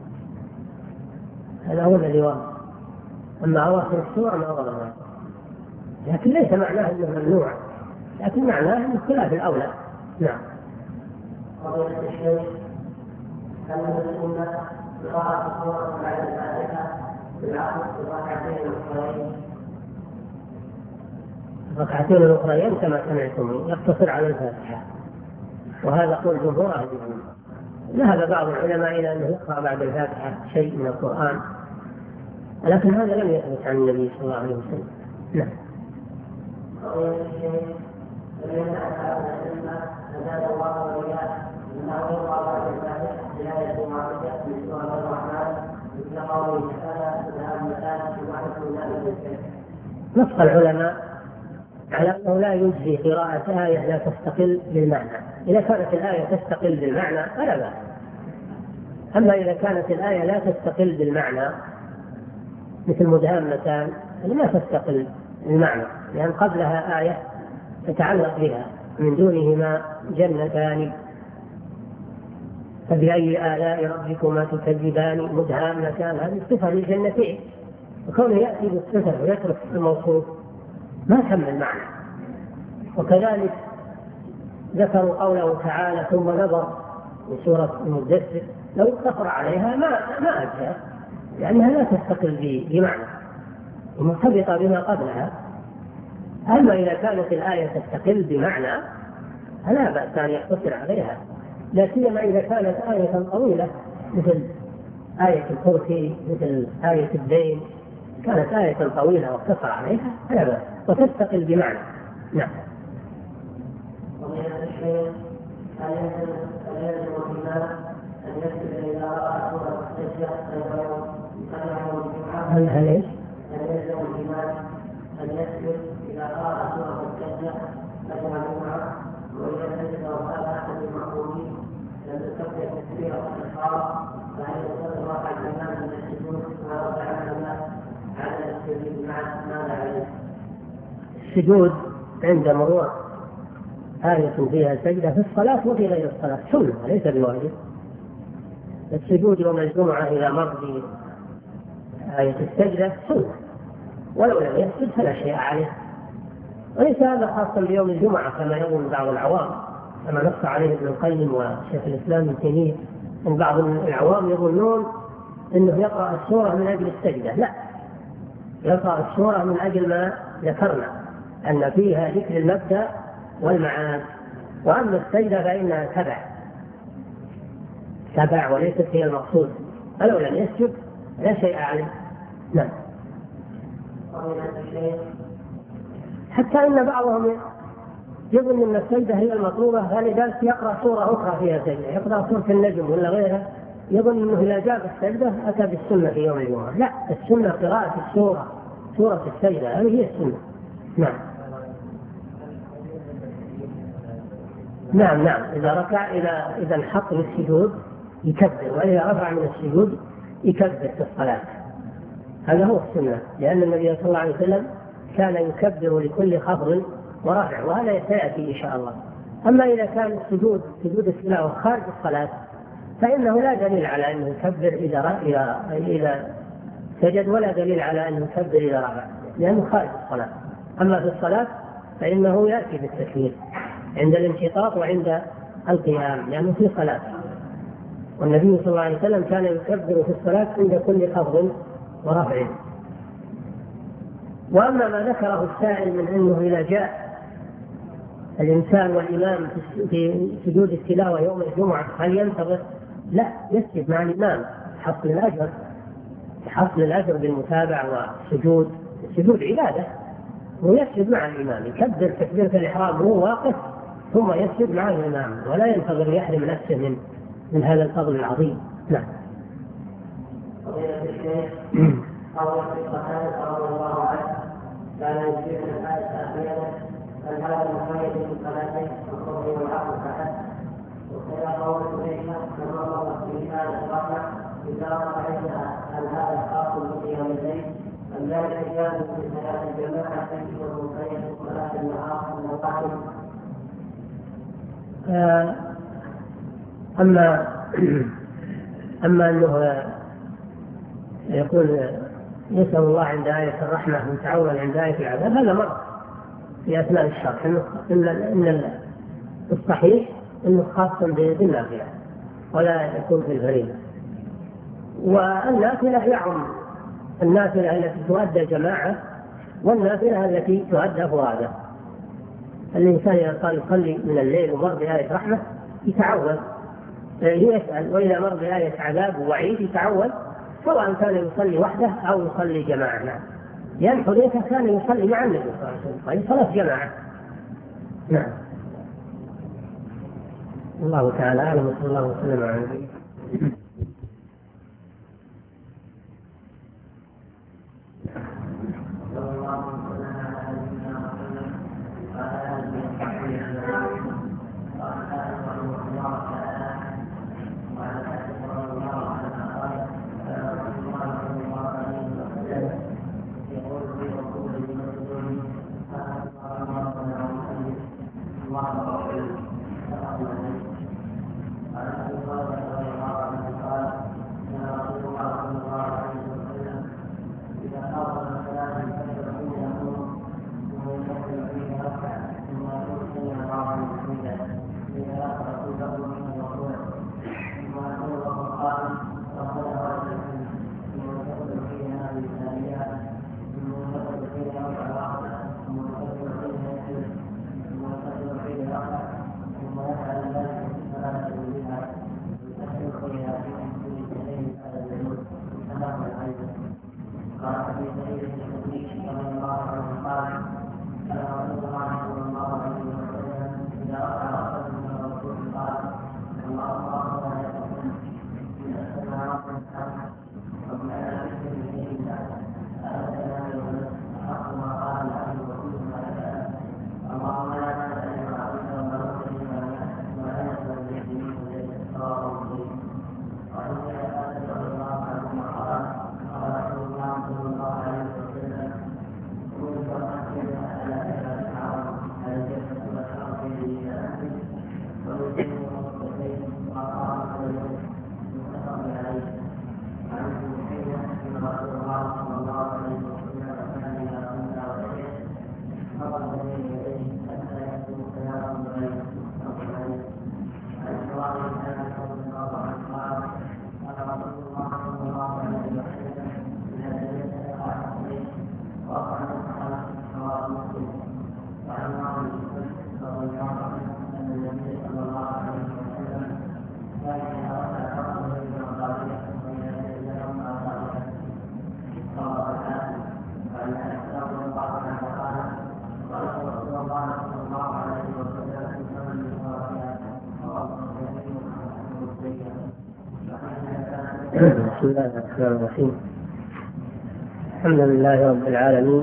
هذا هو الذي ورد. أما أواخر السور ما ورد هذا، لكن ليس معناه أنه ممنوع، لكن معناه أنه خلاف الأولى. نعم. قضية الشيخ أن السنة قراءة سورة بعد الفاتحة بالعصر في الركعتين الأخرين. الركعتين الأخرين كما سمعتم يقتصر على الفاتحة، وهذا قول جمهور أهل العلم. ذهب بعض العلماء إلى أنه يقرأ بعد الفاتحة شيء من القرآن، لكن هذا لم يثبت عن النبي صلى الله عليه وسلم. نعم. قضية الشيخ فليس أصحاب العلم أزاد الله وإياه أنه يقرأ بعد الفاتحة قوله تعالى سبحان الله وحده لا شريك له. نص العلماء على أنه لا يجزي قراءة آية لا تستقل بالمعنى. إذا كانت الآية تستقل بالمعنى فلا بأس، أما إذا كانت الآية لا تستقل بالمعنى مثل مدهامتان لا تستقل بالمعنى، لأن قبلها آية تتعلق بها من دونهما جنتان فبأي آلاء ربكما تكذبان مدهامتان، هذه صفة للجنتين، وكونه يأتي بالصفة ويترك الموصوف ما تم المعنى. وكذلك ذكروا قوله تعالى ثم نظر من سورة المدثر لو اقتصر عليها ما ما أجزأ، لأنها لا تستقل بمعنى ومرتبطة بما قبلها. أما إذا كانت الآية تستقل بمعنى فلا بأس أن يقتصر عليها، لا سيما إذا كانت آية طويلة مثل آية الكرسي مثل آية الدين، كانت آية طويلة واقتصر عليها فلا بأس وتستقل بمعنى. نعم. ومن الشيء أن يلزم الإمام أن يكتب إذا رأى سورة السجدة فيقرأ الجمعة. هل هل إيش؟ أن يلزم الإمام أن يكتب إذا رأى سورة السجدة فيقرأ الجمعة، وإذا سجد وقال أحد المأمومين لم يكبر تكبيرة الإحرام فهل يصلي ركعة الإمام من السجود وركع الإمام على السجود مع ماذا عليه؟ السجود عند مرور آية فيها سجدة في الصلاة وفي غير الصلاة سنة وليس بواجب. السجود يوم الجمعة إذا مر بآية السجدة سنة، ولو لم يسجد فلا شيء عليه. وليس هذا خاصا بيوم الجمعة كما يظن بعض العوام، كما نص عليه ابن القيم وشيخ الإسلام ابن تيمية، أن بعض العوام يظنون أنه يقرأ السورة من أجل السجدة. لا، يقرأ السورة من أجل ما ذكرنا أن فيها ذكر المبدأ والمعاد، وأما السجدة فإنها تبع تبع وليست هي المقصود، فلو لم يسجد لا شيء عليه. نعم. حتى إن بعضهم يظن أن السجدة هي المطلوبة فلذلك يقرأ سورة أخرى فيها سجدة، يقرأ سورة النجم ولا غيرها، يظن أنه إذا جاء السجدة أتى بالسنة في يوم الجمعة. لا، السنة قراءة السورة سورة السجدة، هذه هي السنة. نعم. نعم نعم إذا ركع إذا إذا انحط للسجود يكبر، وإذا رفع من السجود يكبر في الصلاة، هذا هو السنة، لأن النبي صلى الله عليه وسلم كان يكبر لكل خفض ورفع، وهذا سيأتي إن شاء الله. أما إذا كان السجود سجود التلاوة خارج الصلاة فإنه لا دليل على أنه يكبر إذا إذا إذا سجد، ولا دليل على أنه يكبر إذا رفع، لأنه خارج الصلاة. أما في الصلاة فإنه يأتي بالتكبير عند الانشطاط وعند القيام، لأنه في صلاة، والنبي صلى الله عليه وسلم كان يكبر في الصلاة عند كل خفض ورفع. وأما ما ذكره السائل من أنه إذا جاء الإنسان والإمام في سجود التلاوة يوم الجمعة هل ينتظر؟ لا، يسجد مع الإمام حصل الأجر، حصل الأجر بالمتابعة والسجود. السجود عبادة، ويسجد مع الإمام، يكبر تكبيرة الإحرام وهو واقف ثم يسجد مع الإمام، ولا ينتظر يحرم نفسه من من هذا الفضل العظيم. نعم. قول الصحابة رضي الله عنه كان يجيب الحاج أخيرا أن هذا المخير في صلاته والصبر والعقل فحسب. وكذا قول إليها كما مر في هذا الركع إذا رأيتها هل هذا خاص بقيام الليل أم ذلك جاز في صلاة الجماعة والمخير في صلاة النهار والمقام؟ أما أما أنه يقول يسأل الله عند آية الرحمة ويتعوذ عند آية العذاب، هذا مر في أثناء الشرح، إن إن الصحيح إنه خاص بالنافلة ولا يكون في الفريضة. والنافلة يعم النافلة التي تؤدى جماعة والنافلة التي تؤدى فرادى. الإنسان إذا قال يصلي من الليل ومر بآية رحمة يتعوذ يسأل، وإذا مر بآية عذاب ووعيد يتعوذ، سواء كان يصلي وحده أو يصلي جماعة. نعم. لأن حذيفة كان يصلي مع النبي صلى الله عليه وسلم صلاة جماعة. نعم. الله تعالى أعلم، وصلى الله وسلم على نبينا. بسم الله الرحمن الرحيم. الحمد لله رب العالمين،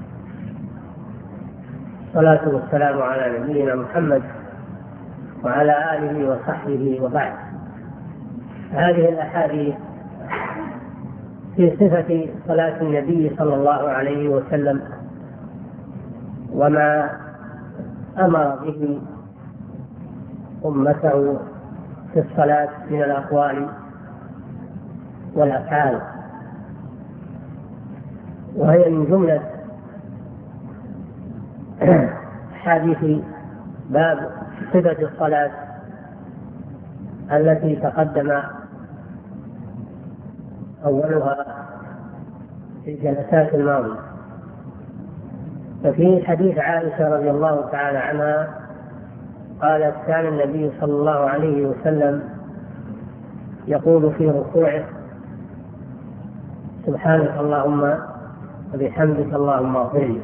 والصلاة والسلام على نبينا محمد وعلى آله وصحبه وبعد. هذه الأحاديث في صفة صلاة النبي صلى الله عليه وسلم وما أمر به أمته في الصلاة من الأقوال والأفعال، وهي من جملة حديث باب صفة الصلاة التي تقدم أولها في الجلسات الماضية. ففي حديث عائشة رضي الله تعالى عنها قالت: كان النبي صلى الله عليه وسلم يقول في ركوعه: سبحانك اللهم وبحمدك اللهم اغفر لي.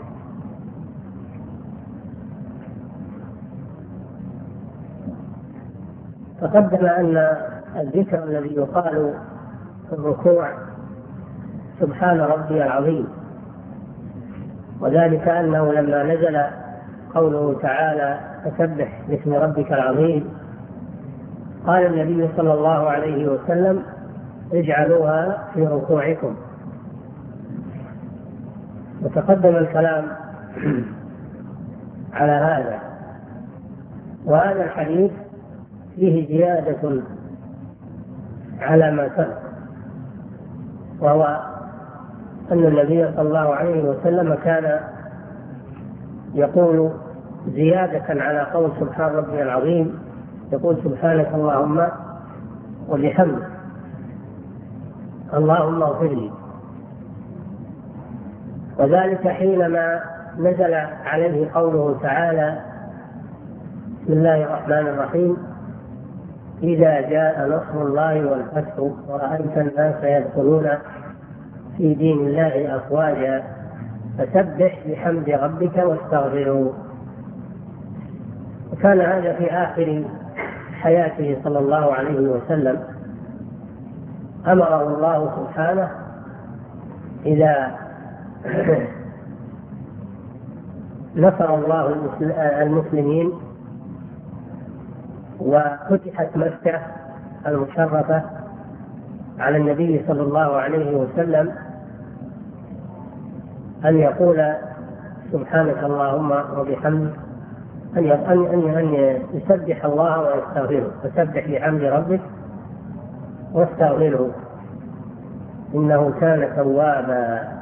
تقدم أن الذكر الذي يقال في الركوع سبحان ربي العظيم، وذلك أنه لما نزل قوله تعالى: فسبح باسم ربك العظيم، قال النبي صلى الله عليه وسلم: اجعلوها في ركوعكم. وتقدم الكلام على هذا، وهذا الحديث فيه زيادة على ما سبق، وهو أن النبي صلى الله عليه وسلم كان يقول زيادة على قول سبحان ربي العظيم، يقول: سبحانك اللهم وبحمدك اللهم اغفر لي. وذلك حينما نزل عليه قوله تعالى: بسم الله الرحمن الرحيم، إذا جاء نصر الله والفتح ورأيت الناس يدخلون في دين الله أفواجا فسبح بحمد ربك واستغفره. وكان هذا في آخر حياته صلى الله عليه وسلم، أمره الله سبحانه إذا نصر الله المسلمين وفتحت مكة المشرفة على النبي صلى الله عليه وسلم أن يقول: سبحانك اللهم وبحمدك، أن أن يسبح الله ويستغفره، فسبح بحمد ربك واستغفره إنه كان توابا.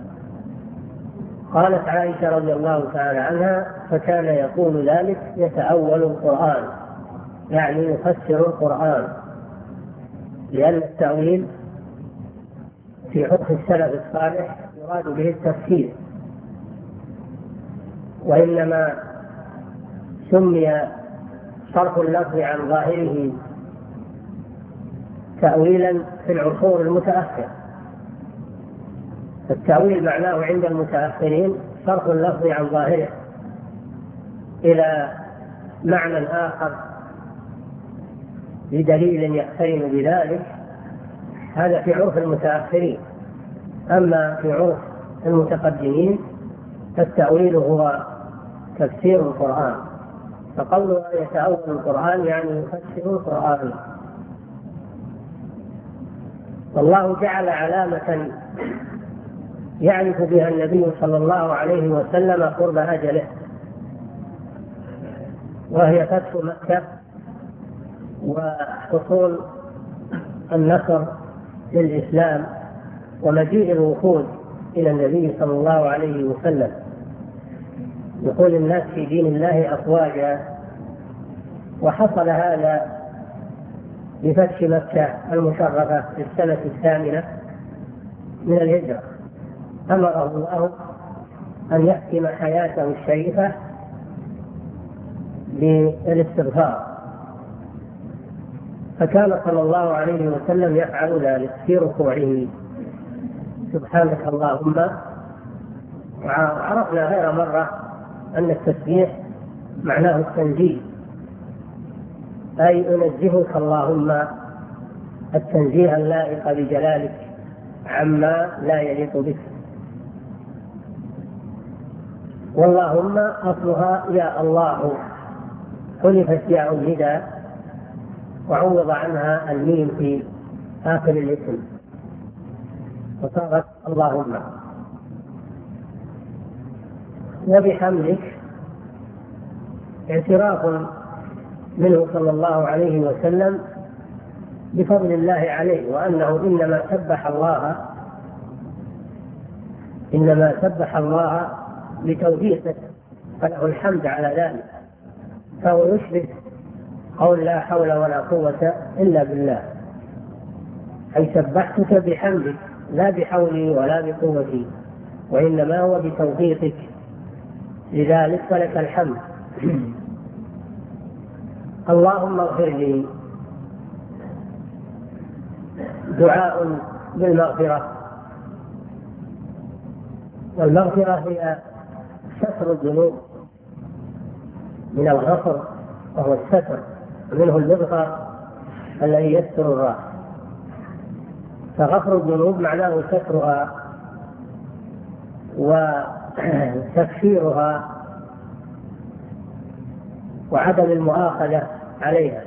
قالت عائشة رضي الله تعالى عنها: فكان يقول ذلك يتأول القرآن، يعني يفسر القرآن، لأن التأويل في حكم السلف الصالح يراد به التفسير، وإنما سمي صرف اللفظ عن ظاهره تأويلا في العصور المتأخرة، التأويل معناه عند المتأخرين صرف اللفظ عن ظاهره إلى معنى آخر بدليل يقترن بذلك، هذا في عرف المتأخرين. أما في عرف المتقدمين فالتأويل هو تفسير القرآن، فقوله يتأول القرآن يعني يفسر القرآن. والله جعل علامة يعرف بها النبي صلى الله عليه وسلم قرب أجله، وهي فتح مكة وحصول النصر للإسلام ومجيء الوفود إلى النبي صلى الله عليه وسلم، دخول الناس في دين الله أفواجا. وحصل هذا بفتح مكة المشرفة في السنة الثامنة من الهجرة، أمره الله أن يختم حياته الشريفة بالاستغفار، فكان صلى الله عليه وسلم يفعل ذلك في ركوعه: سبحانك اللهم. وعرفنا غير مرة أن التسبيح معناه التنزيه، أي أنزهك اللهم التنزيه اللائق بجلالك عما لا يليق بك. واللهم أصلها يا الله، حذفت ياء النداء وعوض عنها الميم في آخر الاسم وصارت اللهم. وبحمدك اعتراف منه صلى الله عليه وسلم بفضل الله عليه، وأنه إنما سبح الله إنما سبح الله بتوفيقه، فله الحمد على ذلك. فهو يشبه قول لا حول ولا قوة إلا بالله، أي سبحتك بحمدك لا بحولي ولا بقوتي، وإنما هو بتوفيقك، لذلك فلك الحمد. اللهم اغفر لي دعاء بالمغفرة، والمغفرة هي ستر الذنوب من الغفر، وهو الستر منه المغفر الذي يستر الراس، فغفر الذنوب معناه سترها وتكفيرها وعدم المؤاخذة عليها.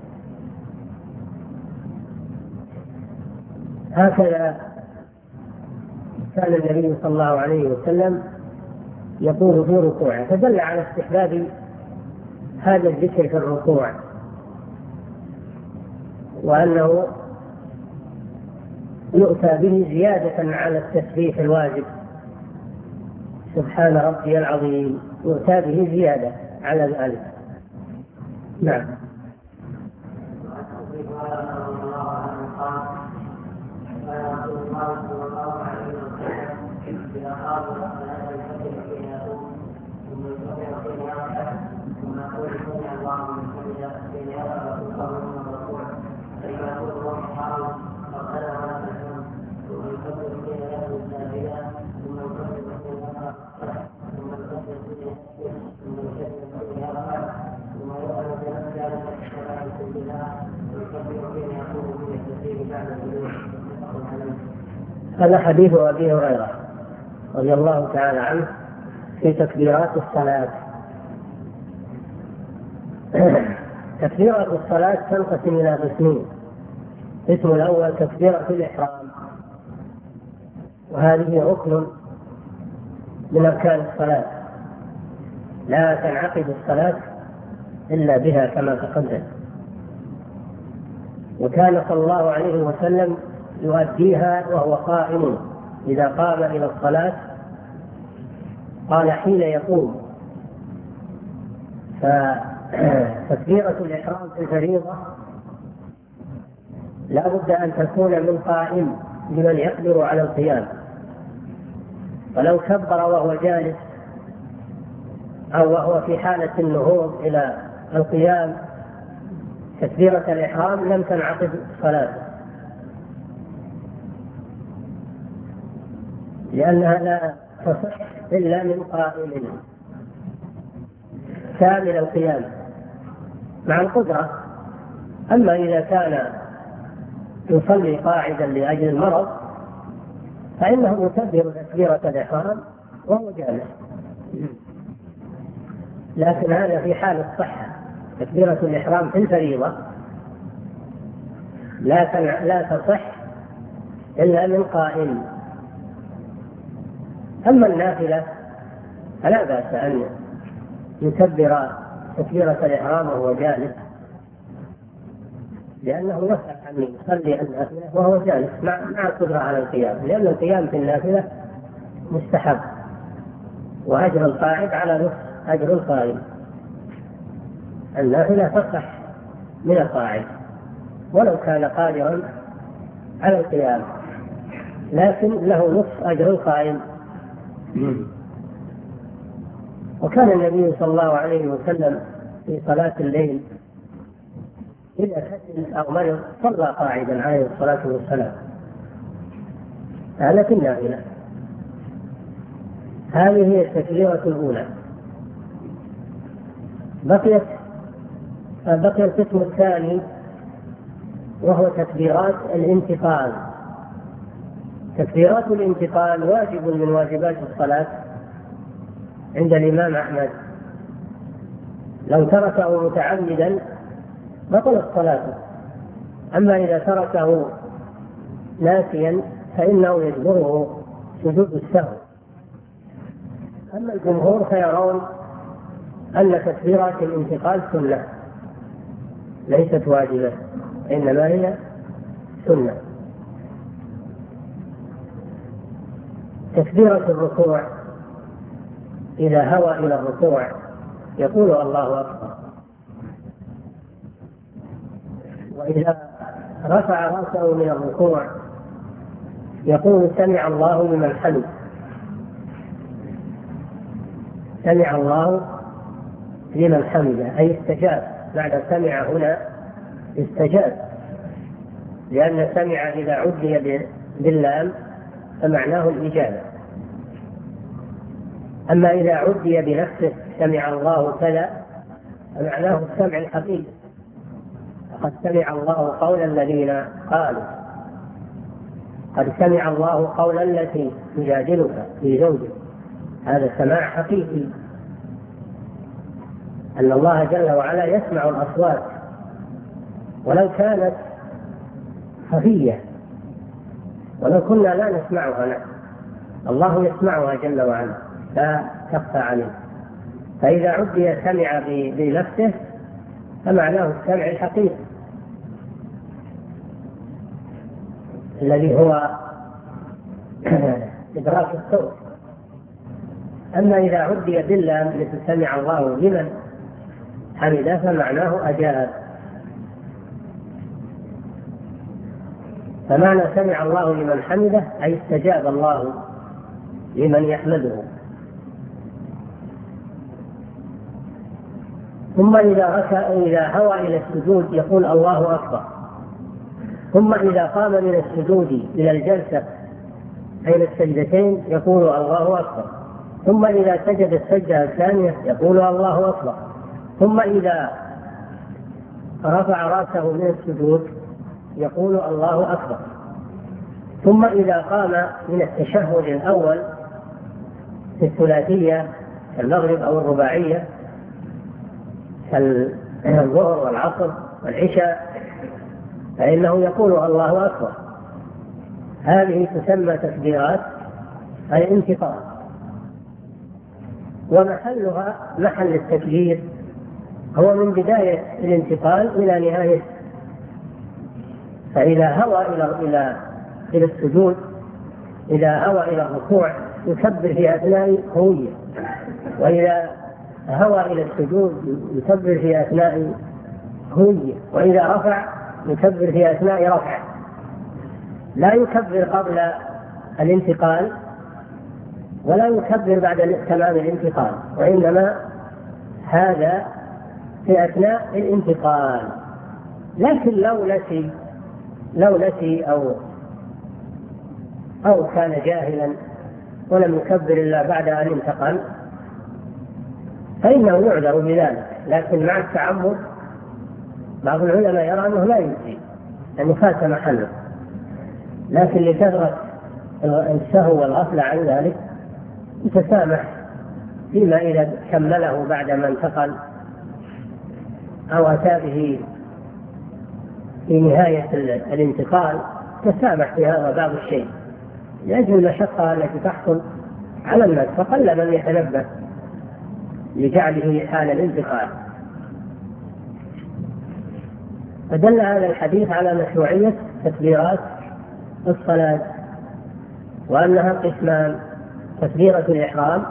هكذا كان النبي صلى الله عليه وسلم يقول في ركوعه، فدل على استحباب هذا الذكر في الركوع، وأنه يؤتى به زيادة على التسبيح الواجب سبحان ربي العظيم، يؤتى به زيادة على ذلك. نعم. هذا حديث أبي هريرة رضي الله تعالى عنه في تكبيرات الصلاة. تكبيرات الصلاة تنقسم إلى قسمين: القسم الأول تكبيرة الإحرام، وهذه ركن من أركان الصلاة، لا تنعقد الصلاة إلا بها كما تقدم، وكان صلى الله عليه وسلم يؤديها وهو قائم. إذا قام إلى الصلاة قال حين يقوم. فتكبيرة الإحرام في الفريضة لا بد أن تكون من قائم لمن يقدر على القيام، ولو كبر وهو جالس أو وهو في حالة النهوض إلى القيام تكبيرة الإحرام لم تنعقد صلاته. لأنها لا تصح إلا من قائم كامل القيام مع القدرة. أما إذا كان يصلي قاعدا لأجل المرض فإنه يكبر تكبيرة الإحرام وهو جالس، لكن هذا في حال الصحة. تكبيرة الإحرام في الفريضة لا لا تصح إلا من قائم. أما النافلة فلا بأس أن يكبر تكبيرة الإحرام وهو جالس، لأنه يصح أن يصلي النافلة وهو جالس مع مع القدرة على القيام، لأن القيام في النافلة مستحب، وأجر القاعد على نصف أجر القائم. النافلة تصح من القاعد ولو كان قادرا على القيام، لكن له نصف أجر القائم. وكان النبي صلى الله عليه وسلم في صلاة الليل إذا كسل أو مرض صلى قاعدا عليه الصلاة والسلام. هذا في النافلة. هذه هي التكبيرة الأولى. بقيت بقي القسم الثاني وهو تكبيرات الانتقال. تكبيرات الانتقال واجب من واجبات الصلاة عند الإمام أحمد، لو تركه متعمدا بطلت صلاته. أما إذا تركه ناسيا فإنه يجبره سجود السهو. أما الجمهور فيرون أن تكبيرات الانتقال سنة ليست واجبة، إنما هي سنة. تكبيرة الركوع إذا هوى إلى الركوع يقول الله أكبر، وإذا رفع رأسه من الركوع يقول سمع الله لمن حمده. سمع الله لمن حمده أي استجاب. بعد سمع هنا استجاب، لأن سمع إذا عدي باللام فمعناه الإجابة. أما إذا عدي بنفسه سمع الله كذا فمعناه السمع الحقيقي. قد سمع الله قول الذين قالوا، قد سمع الله قول التي تجادلك في زوجك. هذا سماع حقيقي، أن الله جل وعلا يسمع الأصوات ولو كانت خفية، ولو كنا لا نسمعها نحن الله يسمعها جل وعلا لا تخفى عليه. فإذا عدي سمع بنفسه فمعناه السمع الحقيقي الذي هو إدراك الصوت. أما إذا عدي باللام مثل سمع الله لمن حمده فمعناه أجاب. فمعنى سمع الله لمن حمده أي استجاب الله لمن يحمده. ثم إذا ركع إذا هوى إلى السجود يقول الله أكبر. ثم إذا قام من السجود إلى الجلسة بين السجدتين يقول الله أكبر. ثم إذا سجد السجدة الثانية يقول الله أكبر. ثم إذا رفع رأسه من السجود يقول الله أكبر. ثم إذا قام من التشهد الأول في الثلاثية المغرب أو الرباعية الظهر والعصر والعشاء فإنه يقول الله أكبر. هذه تسمى تكبيرات الانتقال، ومحلها محل التكبير هو من بداية الانتقال إلى نهاية. فإذا هوى إلى إلى إلى السجود إذا هوى إلى الركوع يكبر في أثناء هوية، وإذا هوى إلى السجود يكبر في أثناء هوية، وإذا رفع يكبر في أثناء رفع. لا يكبر قبل الانتقال ولا يكبر بعد تمام الانتقال، وإنما هذا في أثناء الانتقال. لكن لو نسي لو نسي أو أو كان جاهلا ولم يكبر إلا بعد أن انتقل فإنه يعذر بذلك. لكن مع التعمد بعض العلماء يرى أنه لا يجزي أنه فات محله، لكن لكثرة السهو والغفلة عن ذلك يتسامح فيما إذا كمله بعد ما انتقل أو أتى به في نهاية الانتقال، تسامح في هذا بعض الشيء لأجل المشقة التي تحصل على الناس، فقل من يتنبه لجعله حال الانتقال. فدل هذا الحديث على مشروعية تكبيرات الصلاة، وأنها قسمان: تكبيرة الإحرام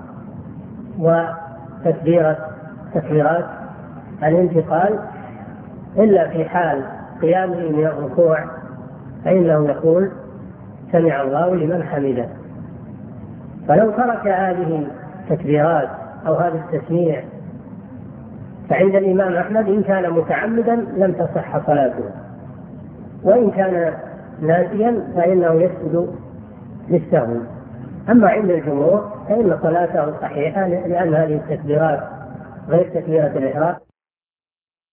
وتكبيرة تكبيرات الانتقال، إلا في حال قيامه من الركوع فإنه يقول سمع الله لمن حمده. فلو ترك هذه التكبيرات أو هذا التسميع فعند الإمام أحمد إن كان متعمدا لم تصح صلاته، وإن كان ناسيا فإنه يسجد للسهو. أما عند الجمهور فإن صلاته صحيحة، لأن هذه التكبيرات غير تكبيرة الإحرام